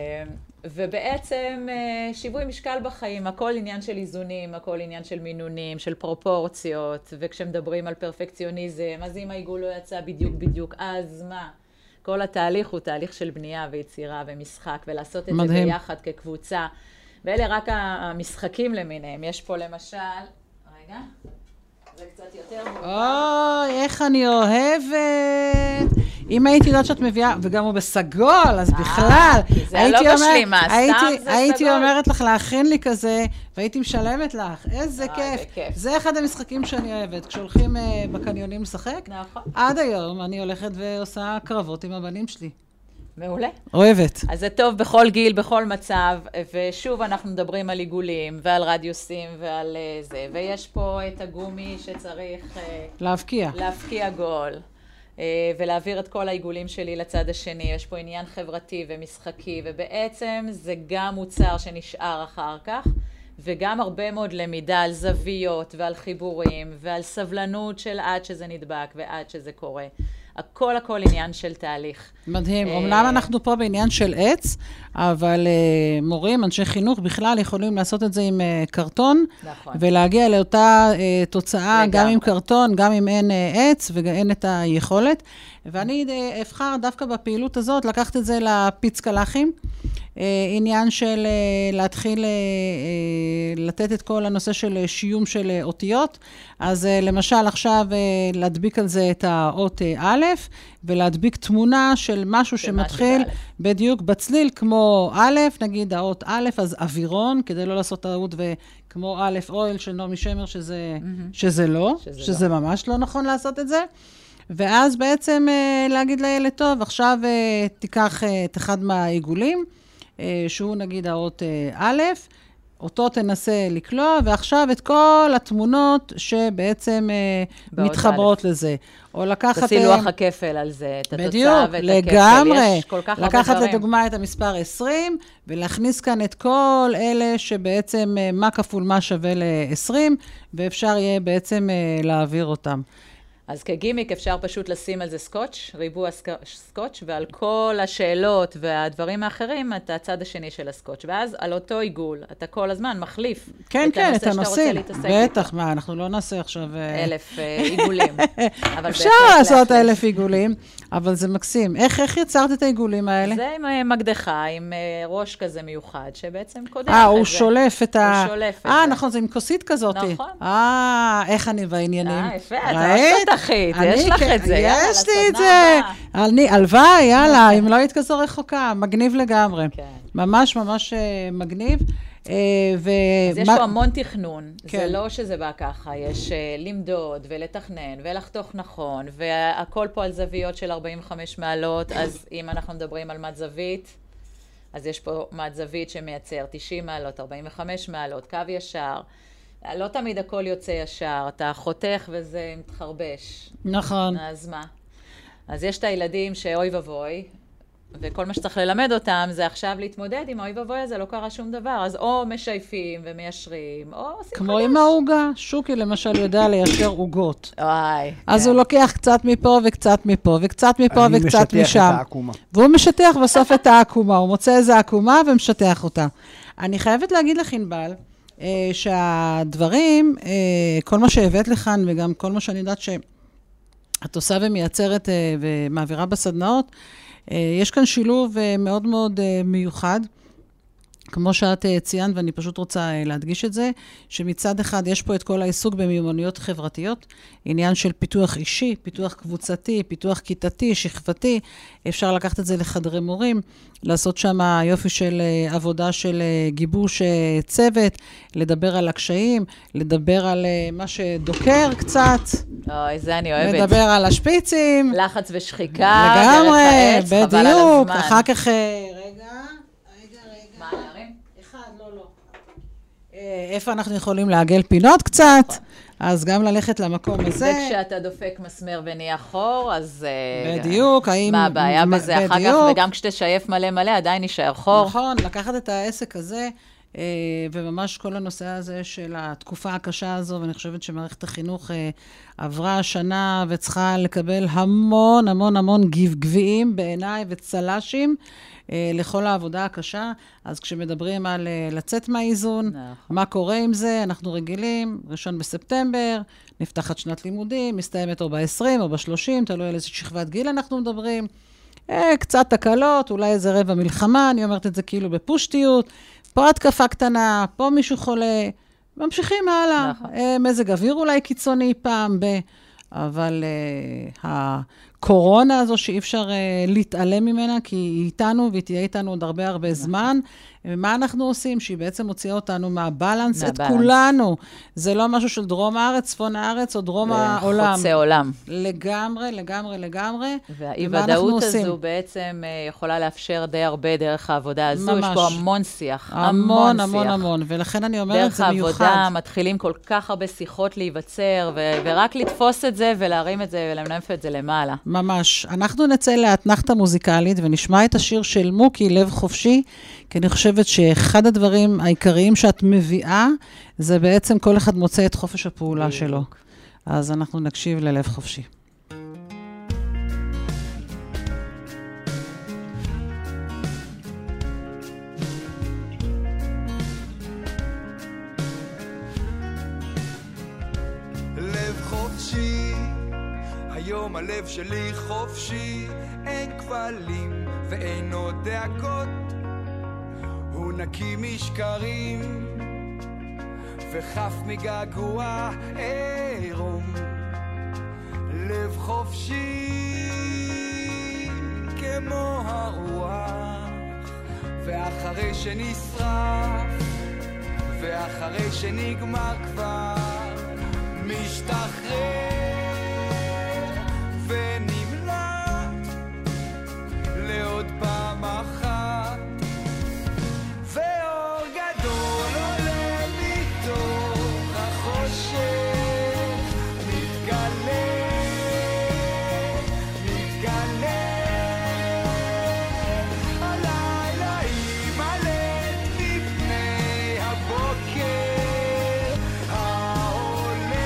Speaker 8: ובעצם שיווי משקל בחיים, הכל עניין של איזונים, הכל עניין של מינונים, של פרופורציות, וכשמדברים על פרפקציוניזם, אז אם העיגול לא יצא בדיוק, אז מה? כל התהליך הוא תהליך של בנייה ויצירה ומשחק, ולעשות את זה ביחד כקבוצה. ואלה רק המשחקים למיניהם. יש פה למשל, רגע, זה קצת יותר מובן.
Speaker 6: אוי, איך אני אוהבת. אם הייתי יודעת שאת מביאה, וגם הוא בסגול, אז בכלל.
Speaker 8: זה לא בשלימה, סתם זה סגול.
Speaker 6: הייתי אומרת לך להכין לי כזה, והייתי משלמת לך. איזה כיף. זה אחד המשחקים שאני אוהבת. כשהולכים בקניונים לשחק, עד היום אני הולכת ועושה קרבות עם הבנים שלי.
Speaker 8: מעולה.
Speaker 6: אוהבת.
Speaker 8: אז זה טוב בכל גיל, בכל מצב, ושוב אנחנו מדברים על עיגולים ועל רדיוסים ועל זה, ויש פה את הגומי שצריך להפקיע גול. ולהעביר את כל העיגולים שלי לצד השני. יש פה עניין חברתי ומשחקי, ובעצם זה גם מוצר שנשאר אחר כך, וגם הרבה מאוד למידה על זוויות ועל חיבורים ועל סבלנות של עד שזה נדבק ועד שזה קורה. הכל עניין של תהליך.
Speaker 6: מדהים. אומנם אנחנו פה בעניין של עץ, אבל מורים, אנשי חינוך בכלל יכולים לעשות את זה עם קרטון,
Speaker 8: נכון.
Speaker 6: ולהגיע לאותה תוצאה גם עם קרטון, גם אם אין עץ ואין את היכולת. ואני אבחר דווקא בפעילות הזאת, לקחת את זה לפיץ קלחים, עניין של להתחיל לתת את כל הנושא של שיום של אותיות. אז למשל עכשיו להדביק על זה את האות א', ולהדביק תמונה של משהו שמתחיל בדיוק בצליל כמו א', נגיד האות א', אז אווירון, כדי לא לעשות טעות, וכמו א' אויל של נעמי שמר, שזה לא, שזה ממש לא נכון לעשות את זה. ואז בעצם להגיד לילד, טוב, עכשיו תיקח את אחד מהעיגולים, שהוא נגיד האות א', אותו תנסה לקלוע, ועכשיו את כל התמונות שבעצם מתחברות לזה. או לקחת...
Speaker 8: תעשי לוח הכפל על זה, את התוצאה ואת הכפל.
Speaker 6: לגמרי.
Speaker 8: יש כל כך הרבה
Speaker 6: לקחת
Speaker 8: דברים.
Speaker 6: לדוגמה את המספר 20, ולהכניס כאן את כל אלה שבעצם מה כפול מה שווה ל-20, ואפשר יהיה בעצם להעביר אותם.
Speaker 8: אז כגימיק אפשר פשוט לשים על זה סקוץ', ריבוע סקוץ', ועל כל השאלות והדברים האחרים, את הצד השני של הסקוץ'. ואז על אותו עיגול, אתה כל הזמן מחליף
Speaker 6: כן, את
Speaker 8: הנושא שאתה רוצה להתעסק איתו.
Speaker 6: בטח, מה, אנחנו לא נעשה עכשיו...
Speaker 8: 1000 עיגולים.
Speaker 6: אפשר לעשות 1000 עיגולים, אבל זה מקסים. איך יצרת את העיגולים האלה?
Speaker 8: זה עם מקדחה, עם ראש כזה מיוחד, שבעצם קודח את זה.
Speaker 6: הוא שולף את ה...
Speaker 8: הוא שולף את זה.
Speaker 6: נכון, זה עם כוסית כזאת.
Speaker 8: נכון.
Speaker 6: איך אני בעניינים.
Speaker 8: יפה, אתה ממש תותחית, יש לך את זה, יאללה,
Speaker 6: יש לי את זה. הלוואי, יאללה, אם לא היית כזו רחוקה, מגניב לגמרי. ממש ממש מגניב.
Speaker 8: אז יש פה המון תכנון, זה לא שזה בא ככה, יש למדוד ולתכנן ולחתוך נכון, והכל פה על זוויות של 45 מעלות, אז אם אנחנו מדברים על מד זווית, אז יש פה מד זווית שמייצר 90 מעלות, 45 מעלות, קו ישר, לא תמיד הכל יוצא ישר, אתה חותך וזה מתחרבש.
Speaker 6: נכון.
Speaker 8: אז מה? אז יש את הילדים שאוי ובוי, וכל מה שצריך ללמד אותם זה עכשיו להתמודד עם האוי ובוי הזה, לא קרה שום דבר. אז או משייפים ומיישרים, או עושים
Speaker 6: כמו
Speaker 8: חדש.
Speaker 6: עם העוגה, שוקי למשל יודע ליישר עוגות.
Speaker 8: וואי.
Speaker 6: אז הוא לוקח קצת מפה וקצת מפה, וקצת מפה וקצת משם.
Speaker 7: אני משטח את העקומה.
Speaker 6: והוא משטח בסוף את העקומה, הוא מוצא איזה עקומה ומשטח אותה. אני חייבת להגיד לך, ענבל, שהדברים, כל מה שהבאת לכאן, וגם כל מה שאני יודעת שאת עושה ומייצרת ומעבירה בסדנאות, יש כאן שילוב מאוד מאוד מיוחד, כמו שאת ציינת, ואני פשוט רוצה להדגיש את זה, שמצד אחד יש פה את כל העיסוק במיומנויות חברתיות, עניין של פיתוח אישי, פיתוח קבוצתי, פיתוח כיתתי, שכבתי, אפשר לקחת את זה לחדרי מורים, לעשות שם יופי של עבודה של גיבוש צוות, לדבר על הקשיים, לדבר על מה שדוקר קצת.
Speaker 8: אוי, זה אני אוהבת.
Speaker 6: לדבר על השפיצים.
Speaker 8: לחץ ושחיקה.
Speaker 6: לגמרי,
Speaker 8: דרך העץ, חבל על
Speaker 6: בדיוק.
Speaker 8: הזמן.
Speaker 6: אחר כך,
Speaker 8: מה, להרים?
Speaker 6: לא. איפה אנחנו יכולים לעגל פינות קצת? אז גם ללכת למקום הזה.
Speaker 8: וכשאתה דופק מסמר ונהיה חור, אז...
Speaker 6: בדיוק, האם...
Speaker 8: מה הבעיה בזה אחר כך? וגם כשתשייף מלא מלא, עדיין יישאר חור.
Speaker 6: נכון, לקחת את העסק הזה, וממש כל הנושא הזה של התקופה הקשה הזו, ואני חושבת שמערכת החינוך עברה השנה וצריכה לקבל המון המון המון גביעים בעיניי וצלשים לכל העבודה הקשה. אז כשמדברים על לצאת מהאיזון, מה קורה עם זה? אנחנו רגילים, 1 בספטמבר, נפתחת שנת לימודים, מסתיימת או ב-20 או ב-30, תלוי על איזה שכבת גיל אנחנו מדברים. קצת תקלות, אולי איזה רבע מלחמה, אני אומרת את זה כאילו בפושטיות, פה התקפה קטנה, פה מישהו חולה, ממשיכים הלאה. מזג אוויר אולי קיצוני פעם אבל הקורונה הזו שאי אפשר להתעלם ממנה, כי היא איתנו והיא תהיה איתנו עוד הרבה זמן, מה אנחנו עושים? שהיא בעצם הוציאה אותנו מהבלנס, את כולנו. זה לא משהו של דרום הארץ, צפון הארץ, או דרום העולם.
Speaker 8: חוצה עולם.
Speaker 6: לגמרי, לגמרי, לגמרי.
Speaker 8: והאי-ודאות הזו בעצם יכולה לאפשר די הרבה דרך העבודה הזו. ממש. יש פה המון שיח. המון,
Speaker 6: המון, המון. ולכן אני אומרת, זה מיוחד.
Speaker 8: דרך העבודה מתחילים כל כך הרבה שיחות להיווצר, ורק לתפוס את זה ולהרים את זה ולמנף את זה למעלה.
Speaker 6: ממש. אנחנו נצא לאתנחתה מוזיקלית ונשמע את השיר של מוקי, לב חופשי, כי אני חושבת שאחד הדברים העיקריים שאת מביאה, זה בעצם כל אחד מוצא את חופש הפעולה שלו. אז אנחנו נקשיב ללב חופשי.
Speaker 3: לב חופשי, היום הלב שלי חופשי, אין כבלים ואין עוד דאגות, הוא נקי משקרים וחף מגעגוע עירום. לב חופשי כמו הרוח, ואחרי שנשרף ואחרי שנגמר כבר משתחרר ונמלט לעוד פעם אחת, ואור גדול עולה מתוך החושך, מתגלה הלילה יימלט מפני הבוקר העולה.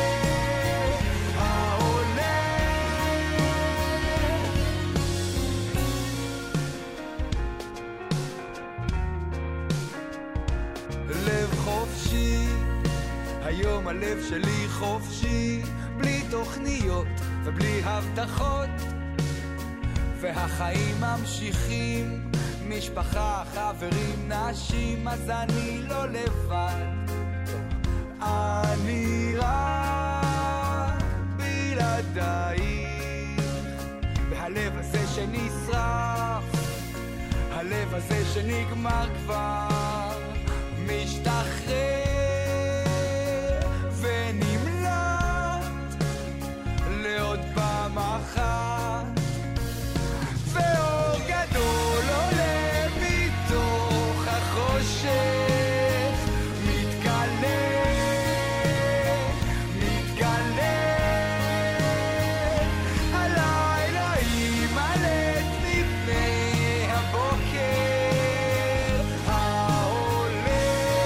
Speaker 3: לב חופשי, היום הלב שלי חופשי, בלי תוכניות ובלי הבטחות, והחיים ממשיכים, משפחה, חברים, נשים, אז אני לא לבד, אני רק בלעדייך, והלב הזה שנשרף, הלב הזה שנגמר כבר משתחרר ונמלט לעוד פעם אחת, ואור גדול עולה מתוך החושך, מתגלה הלילה יימלט מפני הבוקר העולה.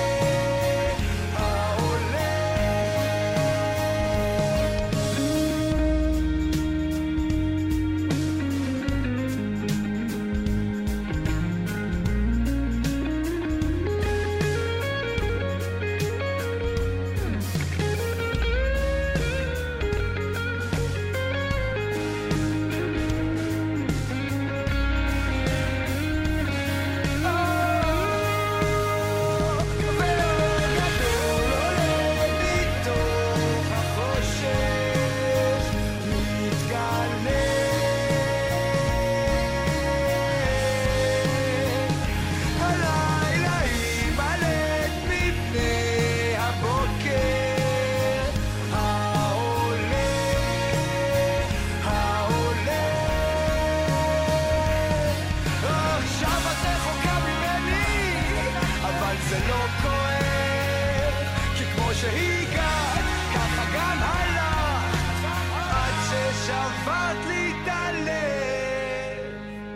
Speaker 3: שהגעת, ככה גם הלך, עד ששברת לי את הלב.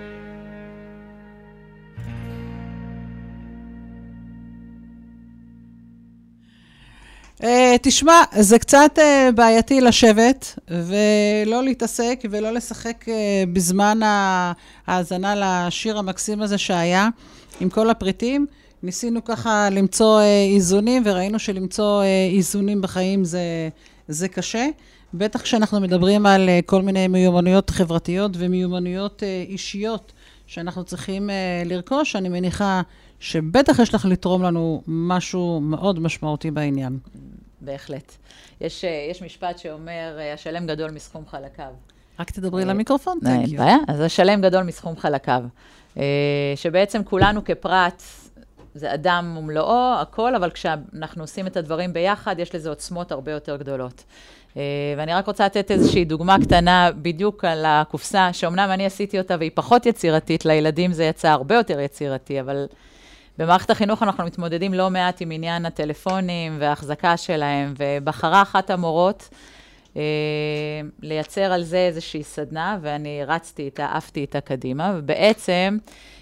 Speaker 6: תשמע, זה קצת בעייתי לשבת ולא להתעסק ולא לשחק בזמן ההאזנה לשיר המקסים הזה שהיה עם כל הפריטים. ניסינו ככה למצוא איזונים, וראינו שלמצוא איזונים בחיים זה קשה. בטח כשאנחנו מדברים על כל מיני מיומנויות חברתיות ומיומנויות אישיות שאנחנו צריכים לרכוש, אני מניחה שבטח יש לך לתרום לנו משהו מאוד משמעותי בעניין.
Speaker 8: בהחלט. יש משפט שאומר, השלם גדול מסכום חלקיו.
Speaker 6: רק תדברי למיקרופון,
Speaker 8: אין בעיה. אז השלם גדול מסכום חלקיו. שבעצם כולנו כפרט, זה אדם ומלואו, הכל, אבל כשאנחנו עושים את הדברים ביחד, יש לזה עוצמות הרבה יותר גדולות. ואני רק רוצה לתת איזושהי דוגמה קטנה בדיוק על הקופסה, שאומנם אני עשיתי אותה והיא פחות יצירתית, לילדים זה יצא הרבה יותר יצירתי, אבל במערכת החינוך אנחנו מתמודדים לא מעט עם עניין הטלפונים וההחזקה שלהם, ובחרה אחת המורות לייצר על זה איזושהי סדנה, ואני רצתי איתה, עפתי איתה קדימה, ובעצם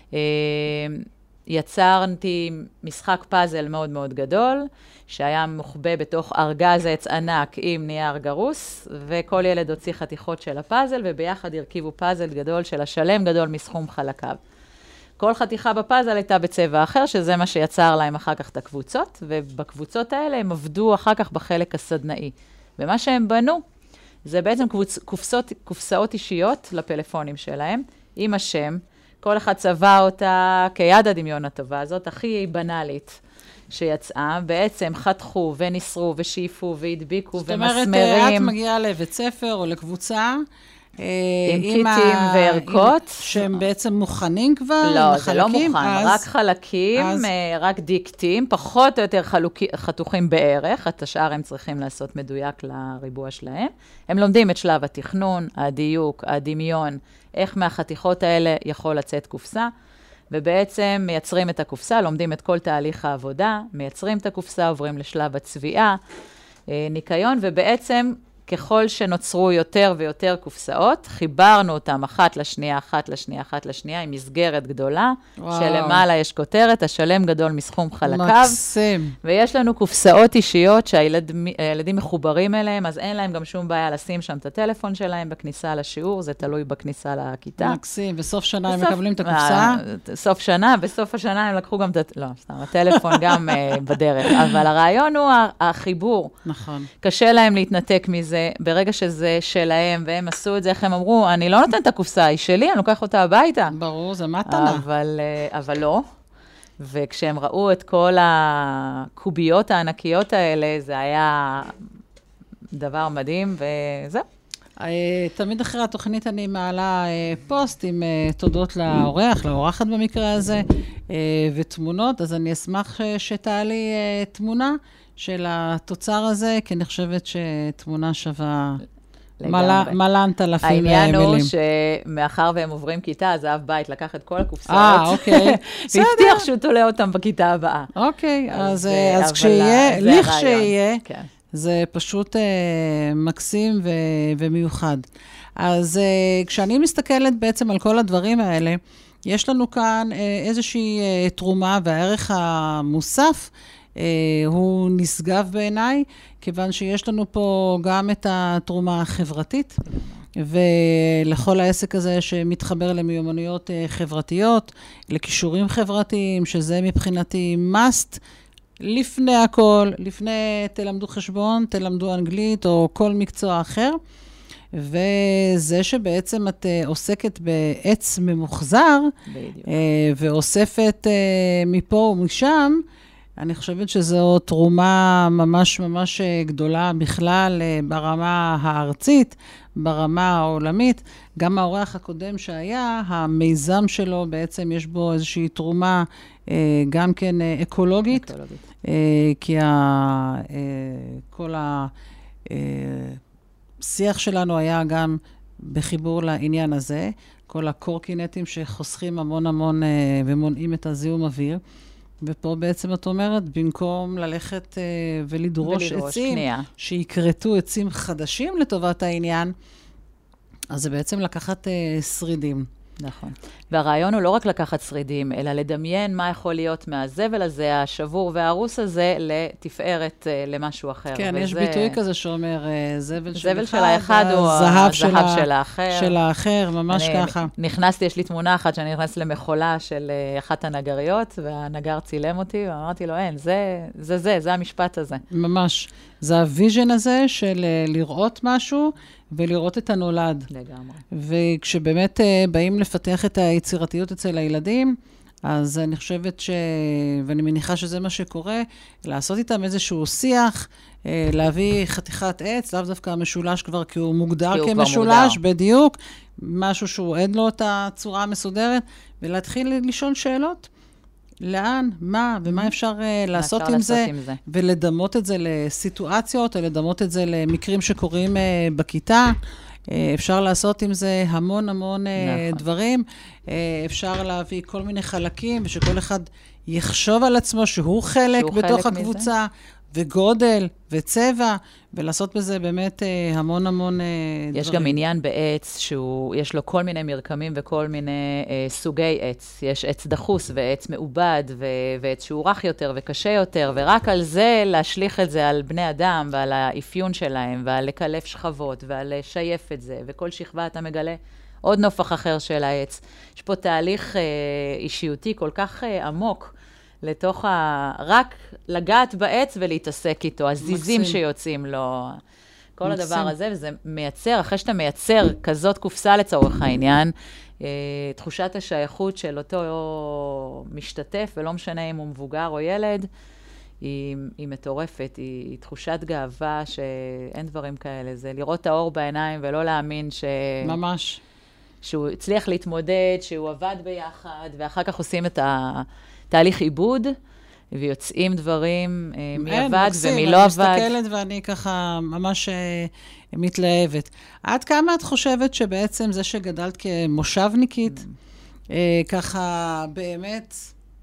Speaker 8: יצרתי משחק פאזל מאוד מאוד גדול, שהיה מוחבא בתוך ארגז עץ ענק עם נייר גרוס, וכל ילד הוציא חתיכות של הפאזל, וביחד הרכיבו פאזל גדול של השלם גדול מסכום חלקיו. כל חתיכה בפאזל הייתה בצבע אחר, שזה מה שיצר להם אחר כך את הקבוצות, ובקבוצות האלה הם עבדו אחר כך בחלק הסדנאי. ומה שהם בנו, זה בעצם קופסאות אישיות לפלאפונים שלהם, עם השם, כל אחד צבע אותה כיד הדמיון הטובה, הזאת הכי בנאלית שיצאה, בעצם חתכו וניסרו ושאיפו והדביקו ומסמרים. זאת אומרת,
Speaker 6: את מגיעה לבית ספר או לקבוצה,
Speaker 8: עם קיטים וערכות.
Speaker 6: שהם בעצם מוכנים כבר?
Speaker 8: לא, זה לא מוכן, רק חלקים, רק דיקטים, פחות או יותר חתוכים בערך, את השאר הם צריכים לעשות מדויק לריבוע שלהם. הם לומדים את שלב התכנון, הדיוק, הדמיון, איך מהחתיכות האלה יכול לצאת קופסה, ובעצם מייצרים את הקופסה, לומדים את כל תהליך העבודה, מייצרים את הקופסה, עוברים לשלב הצביעה, ניקיון, ובעצם ככל שנוצרו יותר ויותר קופסאות, חיברנו אותם אחת לשנייה, אחת לשנייה, אחת לשנייה, עם מסגרת גדולה, שלמעלה יש כותרת, השלם גדול מסכום חלקיו.
Speaker 6: מקסים.
Speaker 8: ויש לנו קופסאות אישיות שהילדים מחוברים אליהם, אז אין להם גם שום בעיה לשים שם את הטלפון שלהם בכניסה לשיעור, זה תלוי בכניסה לכיתה.
Speaker 6: מקסים, בסוף שנה הם מקבלים את הקופסה?
Speaker 8: סוף שנה, בסוף השנה הם לקחו גם את, לא, סתם, הטלפון גם בדרך, אבל הרעיון הוא החיבור.
Speaker 6: נכון. קשה
Speaker 8: להם להתנתק מזה. ברגע שזה שלהם, והם עשו את זה, איך הם אמרו, אני לא נותן את הקופסה, היא שלי, אני לוקח אותה הביתה.
Speaker 6: ברור, זה מתנה.
Speaker 8: אבל לא. וכשהם ראו את כל הקוביות הענקיות האלה, זה היה דבר מדהים, וזהו.
Speaker 6: תמיד אחרי התוכנית אני מעלה פוסט עם תודות לאורח, לאורחת במקרה הזה, ותמונות, אז אני אשמח שתעלי תמונה של התוצר הזה, כי אני חושבת שתמונה שווה מלנת אלפים מילים.
Speaker 8: העניין הוא שמאחר והם עוברים כיתה, אז אב בית לקח את כל הקופסאות.
Speaker 6: אוקיי.
Speaker 8: והבטיח שהוא תולה אותם בכיתה הבאה.
Speaker 6: אוקיי, אז כשיהיה, לכשיהיה, זה פשוט מקסים ומיוחד. אז כשאני מסתכלת בעצם על כל הדברים האלה, יש לנו כאן איזושהי תרומה, והערך המוסף הוא נשגב בעיניי, כיוון שיש לנו פה גם את התרומה החברתית, ולכל העסק הזה שמתחבר למיומנויות חברתיות, לכישורים חברתיים, שזה מבחינתי must, לפני הכל, לפני תלמדו חשבון, תלמדו אנגלית או כל מקצוע אחר, וזה שבעצם את עוסקת בעץ ממוחזר, ואוספת מפה ומשם, אני חושבת שזו תרומה ממש ממש גדולה בכלל ברמה הארצית, ברמה העולמית. גם האורח הקודם שהיה, המיזם שלו בעצם יש בו איזושהי תרומה גם כן אקולוגית, כי כל השיח שלנו היה גם בחיבור לעניין הזה, כל הקורקינטים שחוסכים המון המון ומונעים את הזיהום אוויר, ופה בעצם את אומרת, במקום ללכת ולדרוש עצים, שיקרטו עצים חדשים לטובת העניין, אז זה בעצם לקחת שרידים.
Speaker 8: נכון. והרעיון הוא לא רק לקחת שרידים, אלא לדמיין מה יכול להיות מהזבל הזה, השבור והרוס הזה, לתפארת למשהו אחר.
Speaker 6: כן, יש ביטוי כזה שאומר, זבל
Speaker 8: של האחד הוא הזהב של האחר.
Speaker 6: של האחר, ממש ככה.
Speaker 8: נכנסתי, יש לי תמונה אחת שאני נכנסת למחולה של אחת הנגריות, והנגר צילם אותי, ואמרתי לו, אין, זה המשפט הזה.
Speaker 6: ממש. זה הוויז'ן הזה של לראות משהו, ולראות את הנולד.
Speaker 8: לגמרי.
Speaker 6: וכשבאמת באים לפתח את היצירתיות אצל הילדים, אז אני חושבת ואני מניחה שזה מה שקורה, לעשות איתם איזשהו שיח, להביא חתיכת עץ, לאו דווקא המשולש כבר, כי הוא מוגדר כמשולש, בדיוק, משהו שהוא אין לו את הצורה המסודרת, ולהתחיל לשאול שאלות. לאן, מה, ומה אפשר לעשות עם זה, ולדמות את זה לסיטואציות, או לדמות את זה למקרים שקורים בכיתה. אפשר לעשות עם זה המון המון דברים. אפשר להביא כל מיני חלקים, ושכל אחד יחשוב על עצמו שהוא חלק בתוך הקבוצה, וגודל, וצבע, ולעשות בזה באמת המון המון דברים.
Speaker 8: יש גם עניין בעץ, שיש לו כל מיני מרקמים וכל מיני סוגי עץ. יש עץ דחוס ועץ מעובד, ועץ שהוא רך יותר וקשה יותר, ורק על זה להשליך את זה על בני אדם, ועל האפיון שלהם, ועל לקלף שכבות, ועל לשייף את זה, וכל שכבה אתה מגלה עוד נופח אחר של העץ. יש פה תהליך אישיותי כל כך עמוק, לתוך רק לגעת בעץ ולהתעסק איתו, הזיזים שיוצאים לו, כל הדבר הזה, וזה מייצר, אחרי שאתה מייצר כזאת קופסה לצורך העניין, תחושת השייכות של אותו משתתף, ולא משנה אם הוא מבוגר או ילד, היא מטורפת, היא תחושת גאווה שאין דברים כאלה, זה לראות את האור בעיניים ולא להאמין
Speaker 6: ממש.
Speaker 8: שהוא הצליח להתמודד, שהוא עבד ביחד, ואחר כך עושים את תהליך עיבוד, ויוצאים דברים מי עבד ומי לא עבד.
Speaker 6: אני מסתכלת ואני ככה ממש מתלהבת. עד כמה את חושבת שבעצם זה שגדלת כמושבניקית, ככה באמת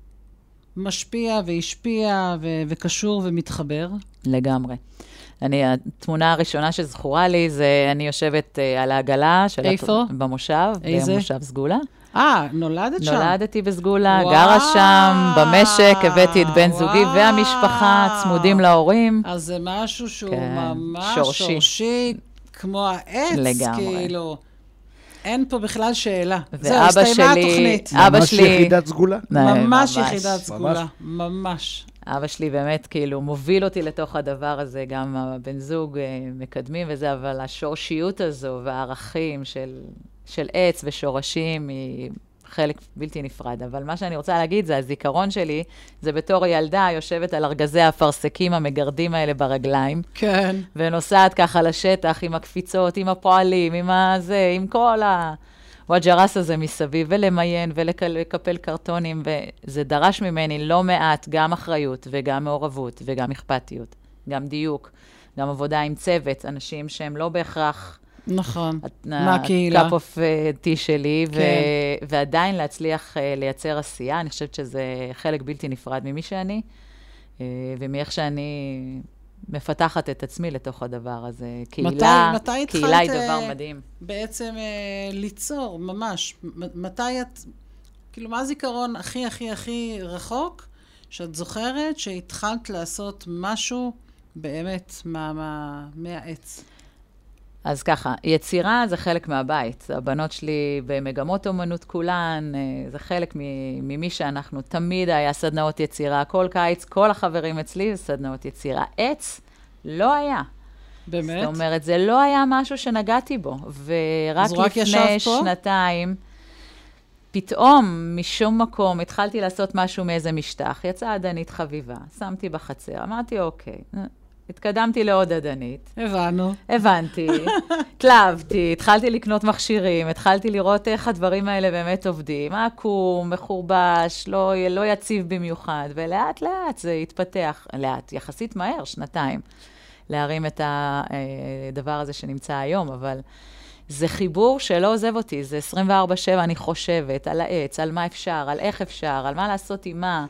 Speaker 6: משפיע והשפיע וקשור ומתחבר?
Speaker 8: לגמרי. התמונה הראשונה שזכורה לי, זה אני יושבת על העגלה של
Speaker 6: איפה?
Speaker 8: במושב, במושב סגולה.
Speaker 6: נולדת שם?
Speaker 8: נולדתי בסגולה, גרה שם, במשק, הבאתי את בן זוגי והמשפחה, צמודים להורים.
Speaker 6: אז זה משהו שהוא ממש שורשי, כמו העץ,
Speaker 8: לגמרי.
Speaker 6: כאילו. אין פה בכלל שאלה.
Speaker 8: זהו, הסתיימה התוכנית.
Speaker 7: ממש יחידת סגולה?
Speaker 6: ממש יחידת סגולה, ממש.
Speaker 8: אבא שלי באמת כאילו מוביל אותי לתוך הדבר הזה, גם הבן זוג מקדמים וזה, אבל השורשיות הזו והערכים של עץ ושורשים היא חלק בלתי נפרד. אבל מה שאני רוצה להגיד זה, הזיכרון שלי, זה בתור ילדה יושבת על ארגזי הפרסקים המגרדים האלה ברגליים.
Speaker 6: כן.
Speaker 8: ונוסעת ככה לשטח עם הקפיצות, עם הפועלים, עם הזה, עם כל הוואג'רס הזה מסביב, ולמיין ולקפל קרטונים, וזה דרש ממני לא מעט, גם אחריות וגם מעורבות וגם אכפתיות, גם דיוק, גם עבודה עם צוות, אנשים שהם לא בהכרח
Speaker 6: נכון, מהקהילה.
Speaker 8: הקאפ אוף טי שלי, ועדיין להצליח לייצר עשייה. אני חושבת שזה חלק בלתי נפרד ממי שאני, ומאיך שאני מפתחת את עצמי לתוך הדבר הזה. קהילה היא דבר מדהים.
Speaker 6: בעצם ליצור, ממש. מתי את, כאילו, מה הזיכרון הכי הכי הכי רחוק, שאת זוכרת שהתחלת לעשות משהו באמת מהעץ?
Speaker 8: אז ככה, יצירה זה חלק מהבית. הבנות שלי במגמות אומנות כולן, זה חלק ממי שאנחנו. תמיד היה סדנאות יצירה, כל קיץ, כל החברים אצלי סדנאות יצירה. עץ לא היה.
Speaker 6: באמת?
Speaker 8: זאת אומרת, זה לא היה משהו שנגעתי בו. ורק לפני שנתיים, פתאום, משום מקום, התחלתי לעשות משהו מאיזה משטח. יצאה עדנית חביבה, שמתי בחצר, אמרתי, אוקיי, התקדמתי לעוד עדנית. הבנתי, התלהבתי, התחלתי לקנות מכשירים, התחלתי לראות איך הדברים האלה באמת עובדים, עקום, מחורבש, לא יציב במיוחד, ולאט לאט זה התפתח, לאט, יחסית מהר, שנתיים, להרים את הדבר הזה שנמצא היום, אבל זה חיבור שלא עוזב אותי, זה 24/7 אני חושבת על העץ, על מה אפשר, על איך אפשר, על מה לעשות עם מה,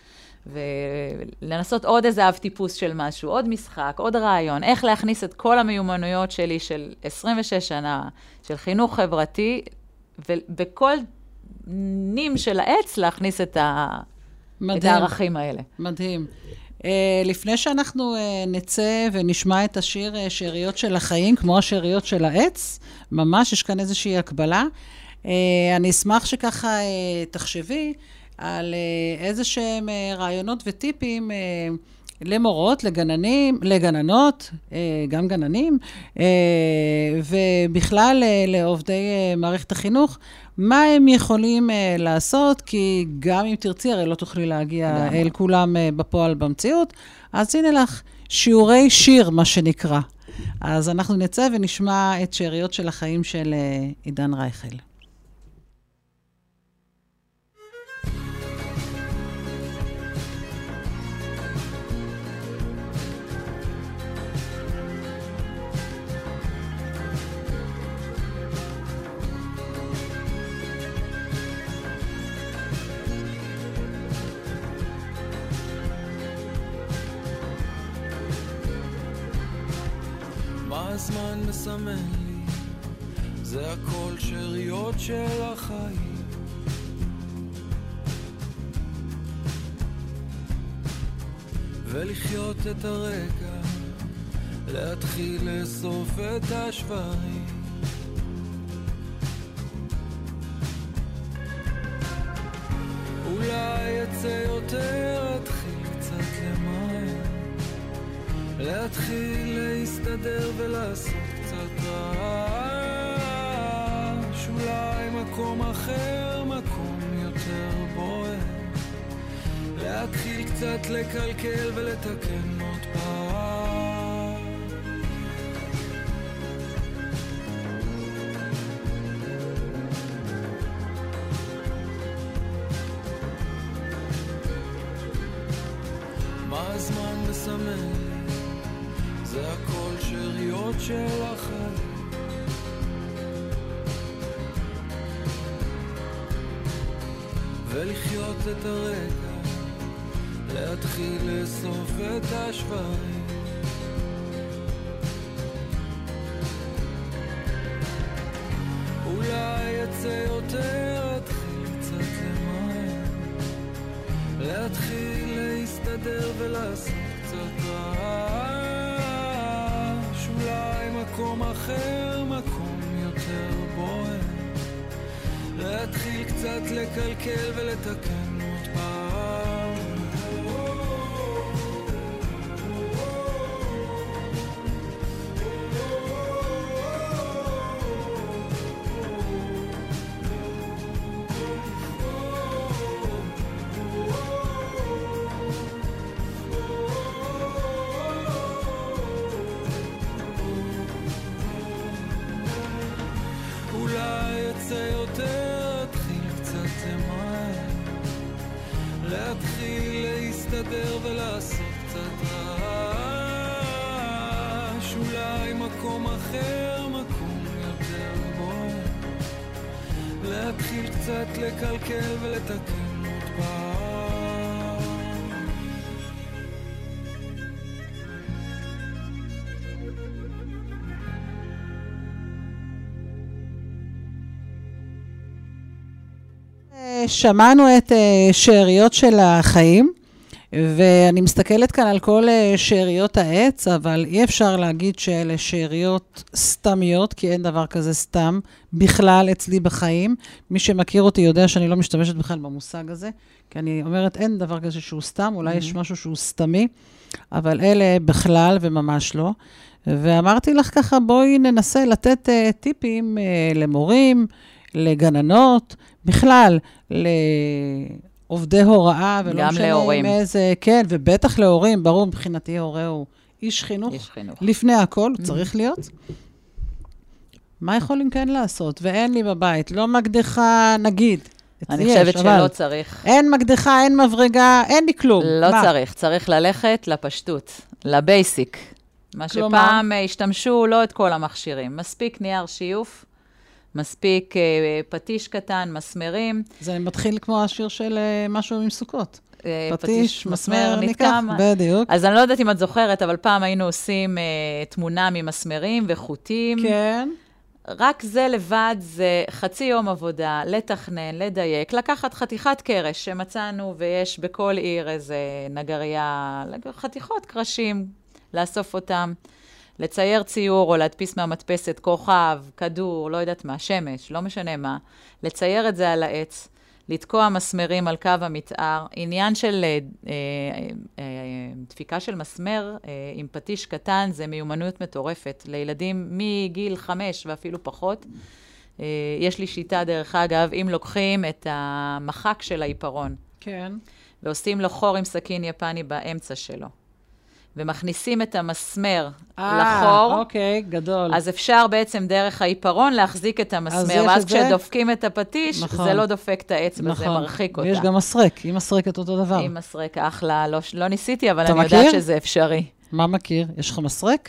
Speaker 8: ולנסות עוד איזה אב טיפוס של משהו, עוד משחק, עוד רעיון, איך להכניס את כל המיומנויות שלי של 26 שנה, של חינוך חברתי, ובכל נים של העץ להכניס את הערכים האלה.
Speaker 6: מדהים. לפני שאנחנו נצא ונשמע את השיר שאריות של החיים, כמו השאריות של העץ, ממש יש כאן איזושהי הקבלה, אני אשמח שככה תחשבי, על איזה שהם רעיונות וטיפים למורות, לגננות, גם גננים, ובכלל לעובדי מערכת החינוך, מה הם יכולים לעשות, כי גם אם תרצי, הרי לא תוכלי להגיע אל כולם בפועל במציאות, אז הנה לך שיעורי שיר, מה שנקרא. אז אנחנו נצא ונשמע את שאריות של החיים של עידן רייכל.
Speaker 9: הזמן מסמן לי, זה הכל שאריות של החיים. ולחיות את הרגע, להתחיל לאסוף את השברים. אולי יצא יותר, להתחיל קצת למהר, להתחיל להסתדר ולעשות קצת רעש. אולי מקום אחר, מקום יותר בוער, להתחיל קצת לקלקל ולתקן עוד פעם. מה הזמן מסמן לי, זה הכל שאריות של החיים. ולחיות את הרגע, להתחיל לאסוף את השברים. אולי יצא יותר, להתחיל קצת למהר, להתחיל להסתדר ולעשות קצת רעש. אולי מקום אחר, מקום יותר בוער, להתחיל קצת לקלקל ולתקן עוד פעם. להתחיל להסתדר ולעשות קצת רעש. אולי מקום אחר, מקום יותר בוער, להתחיל קצת לקלקל ולתקן עוד פעם.
Speaker 6: שמענו את שאריות של החיים, ואני מסתכלת כאן על כל שאריות העץ, אבל אי אפשר להגיד שאלה שאריות סתמיות, כי אין דבר כזה סתם בכלל אצלי בחיים. מי שמכיר אותי יודע שאני לא משתמשת בכלל במושג הזה, כי אני אומרת אין דבר כזה שהוא סתם, אולי יש משהו שהוא סתמי, אבל אלה בכלל וממש לא. ואמרתי לך ככה, בואי ננסה לתת טיפים למורים, לגננות, בכלל, לעובדי הוראה, ולא משנה עם איזה, כן, ובטח להורים, ברור, מבחינתי הורה הוא איש חינוך. איש חינוך. לפני הכל, צריך להיות. מה יכולים כן לעשות? ואין לי בבית, לא מקדחה, נגיד.
Speaker 8: אני חושבת שלא צריך.
Speaker 6: אין מקדחה, אין מברגה, אין לי כלום.
Speaker 8: לא צריך, צריך ללכת לפשטות, לבייסיק. מה שפעם השתמשו לא את כל המכשירים. מספיק נייר שיוף, מספיק פטיש קטן, מסמרים.
Speaker 6: זה מתחיל כמו השיר של משהו עם סוכות. פטיש, מסמר, ניקח, בדיוק.
Speaker 8: אז אני לא יודעת אם את זוכרת, אבל פעם היינו עושים תמונה ממסמרים וחוטים.
Speaker 6: כן.
Speaker 8: רק זה לבד, זה חצי יום עבודה, לתכנן, לדייק, לקחת חתיכת קרש שמצאנו, ויש בכל עיר איזה נגריה, חתיכות קרשים, לאסוף אותם. לצייר ציור או להדפיס מהמדפסת כוכב, כדור, לא יודעת מה, שמש, לא משנה מה. לצייר את זה על העץ, לתקוע מסמרים על קו המתאר. עניין של דפיקה של מסמר עם פטיש קטן זה מיומנות מטורפת. לילדים מגיל 5 ואפילו פחות. יש לי שיטה דרך אגב, אם לוקחים את המחק של העיפרון.
Speaker 6: כן.
Speaker 8: ועושים לו חור עם סכין יפני באמצע שלו. ומכניסים את המסמר לחור.
Speaker 6: אוקיי, גדול.
Speaker 8: אז אפשר בעצם דרך העיפרון להחזיק את המסמר, ואז כשדופקים את הפטיש,
Speaker 6: נכון.
Speaker 8: זה לא דופק את האצבע, נכון. זה מרחיק אותה.
Speaker 6: ויש גם מסרק, היא מסרקת אותו דבר.
Speaker 8: היא מסרק, אחלה, לא ניסיתי, אבל אני יודעת שזה אפשרי.
Speaker 6: מה מכיר? יש לך מסרק?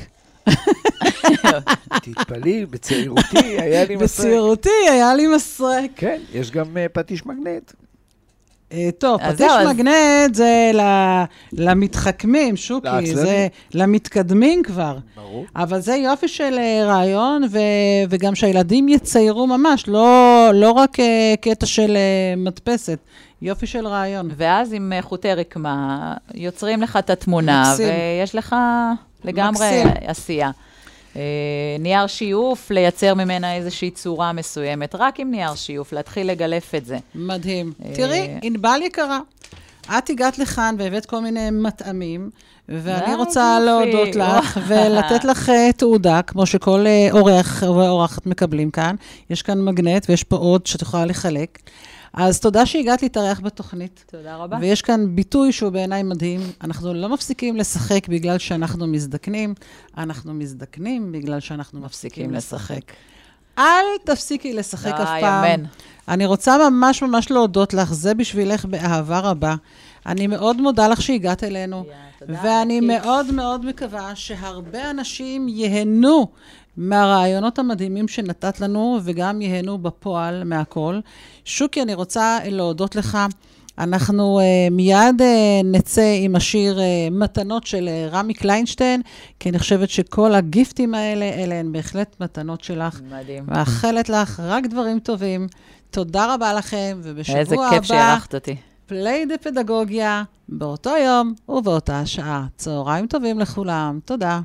Speaker 7: תתפלי, בצעירותי היה לי מסרק.
Speaker 6: בצעירותי היה לי מסרק.
Speaker 7: כן, יש גם פטיש מגנט.
Speaker 6: טוב, פטיש מגנט זה למתחכמים, שוקי, זה למתקדמים כבר.
Speaker 7: ברור.
Speaker 6: אבל זה יופי של רעיון, וגם שהילדים יציירו ממש, לא רק קטע של מדפסת, יופי של רעיון.
Speaker 8: ואז עם חוטי רקמה, יוצרים לך את התמונה,
Speaker 6: מקסים.
Speaker 8: ויש לך לגמרי עשייה. נייר שיוף, לייצר ממנה איזושהי צורה מסוימת, רק עם נייר שיוף, להתחיל לגלף את זה.
Speaker 6: מדהים. תראי, ענבל יקרה, את הגעת לכאן והבאת כל מיני מטעמים, ואני רוצה להודות לך ולתת לך תעודה, כמו שכל אורח ואורחת מקבלים כאן. יש כאן מגנט ויש פה עוד שאת יכולה לחלק. אז תודה שהגעת להתארח בתוכנית.
Speaker 8: תודה רבה.
Speaker 6: ויש כאן ביטוי שהוא בעיניי מדהים. אנחנו לא מפסיקים לשחק בגלל שאנחנו מזדקנים, אנחנו מזדקנים בגלל שאנחנו מפסיקים לשחק. אל תפסיקי לשחק אף פעם.
Speaker 8: אמן.
Speaker 6: אני רוצה ממש ממש להודות לך, זה בשבילך באהבה רבה. אני מאוד מודה לך שהגעת אלינו, ואני מאוד מאוד מקווה שהרבה אנשים ייהנו מהרעיונות המדהימים שנתת לנו, וגם ייהנו בפועל מהכל. שוקי, אני רוצה להודות לך. אנחנו מיד נצא עם השיר מתנות של רמי קליינשטיין, כי אני חושבת שכל הגיפטים האלה, אלה הן בהחלט מתנות שלך.
Speaker 8: מדהים.
Speaker 6: מאחלת לך רק דברים טובים. תודה רבה לכם, ובשבוע
Speaker 8: איזה כיף שערכת אותי.
Speaker 6: פליי דה פדגוגיה, באותו יום ובאותה שעה. צהריים טובים לכולם. תודה.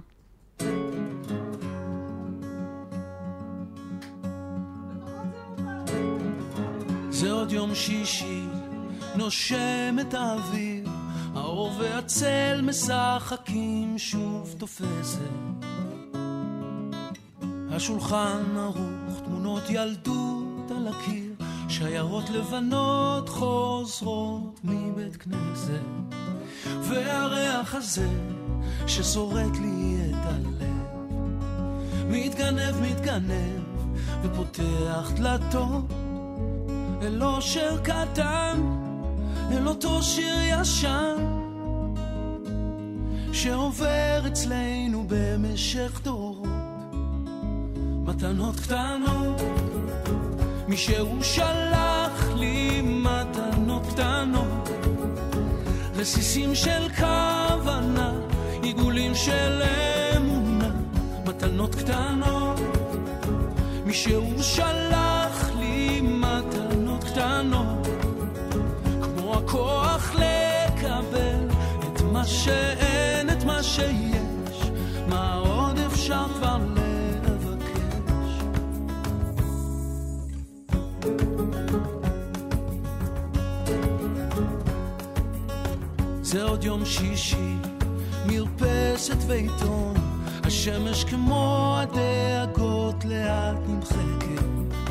Speaker 9: זה עוד יום שישי, נושם את האוויר, האור והצל משחקים שוב תופסת. השולחן ערוך, תמונות ילדות על הקיר, שיירות לבנות חוזרות מבית כנסת. והריח הזה ששורט לי את הלב, מתגנב ופותח דלתות אל אושר קטן, אל אותו שיר ישן שעובר אצלנו במשך דורות. מתנות קטנות, מישהו שלח לי מתנות קטנות, רסיסים של כוונה, עיגולים של אמונה. מתנות קטנות, מישהו שלח לי מתנות קטנות, כמו הכוח לקבל את מה שאין, את מה שיש, מה עוד אפשר כבר לבקש. זה עוד יום שישי, מרפסת ועיתון, השמש כמו הדאגות לאט נמחקת,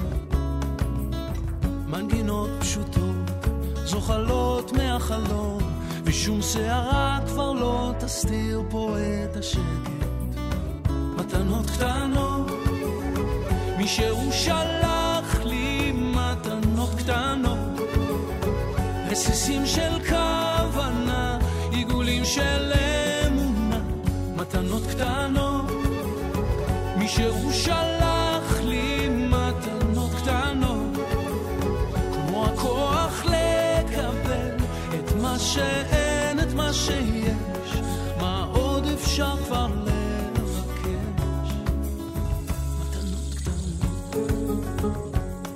Speaker 9: מנגינות פשוטות זוחלות מהחלום, ושום שערה כבר לא תסתיר פה את השקט. מתנות קטנות, מישהו שלח לי מתנות קטנות, רסיסים של כוונה, עיגולים של אמונה. מתנות קטנות, מישהו שלח לי מתנות קטנות, כמו הכוח לקבל את מה שאין, את מה שיש, מה עוד אפשר כבר לבקש. מתנות קטנות,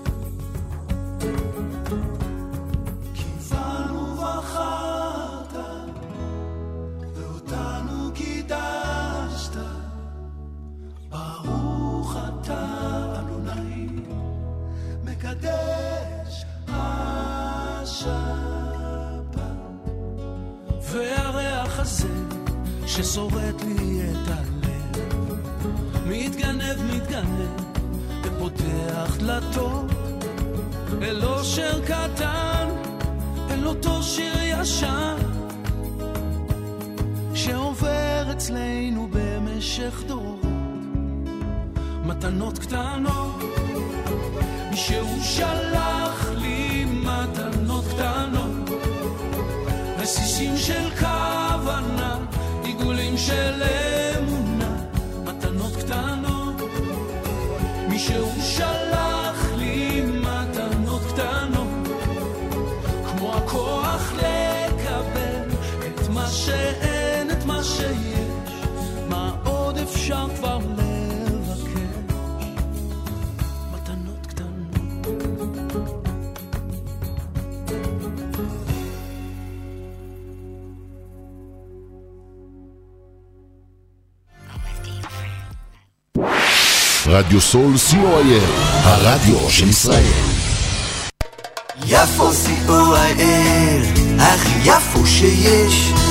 Speaker 9: כיוונו בחרת ואותנו קידשת, ברוך אתה אדוני מקדש השבת. והריח הזה ששורט לי את הלב, מתגנב ופותח דלתות אל אושר קטן, אל אותו שיר ישן שעובר אצלנו במשך דורות. מתנות קטנות, מישהו שלח לי מתנות קטנות, רסיסים של כוונה, עיגולים של אמונה. מתנות קטנות, מישהו שלח לי מתנות קטנות, כמו הכוח שיש, מה עוד אפשר כבר לבקש? מתנות קטנות.
Speaker 4: רדיו סול co.il, הרדיו של ישראל.
Speaker 10: יפו co.il, הכי יפו שיש.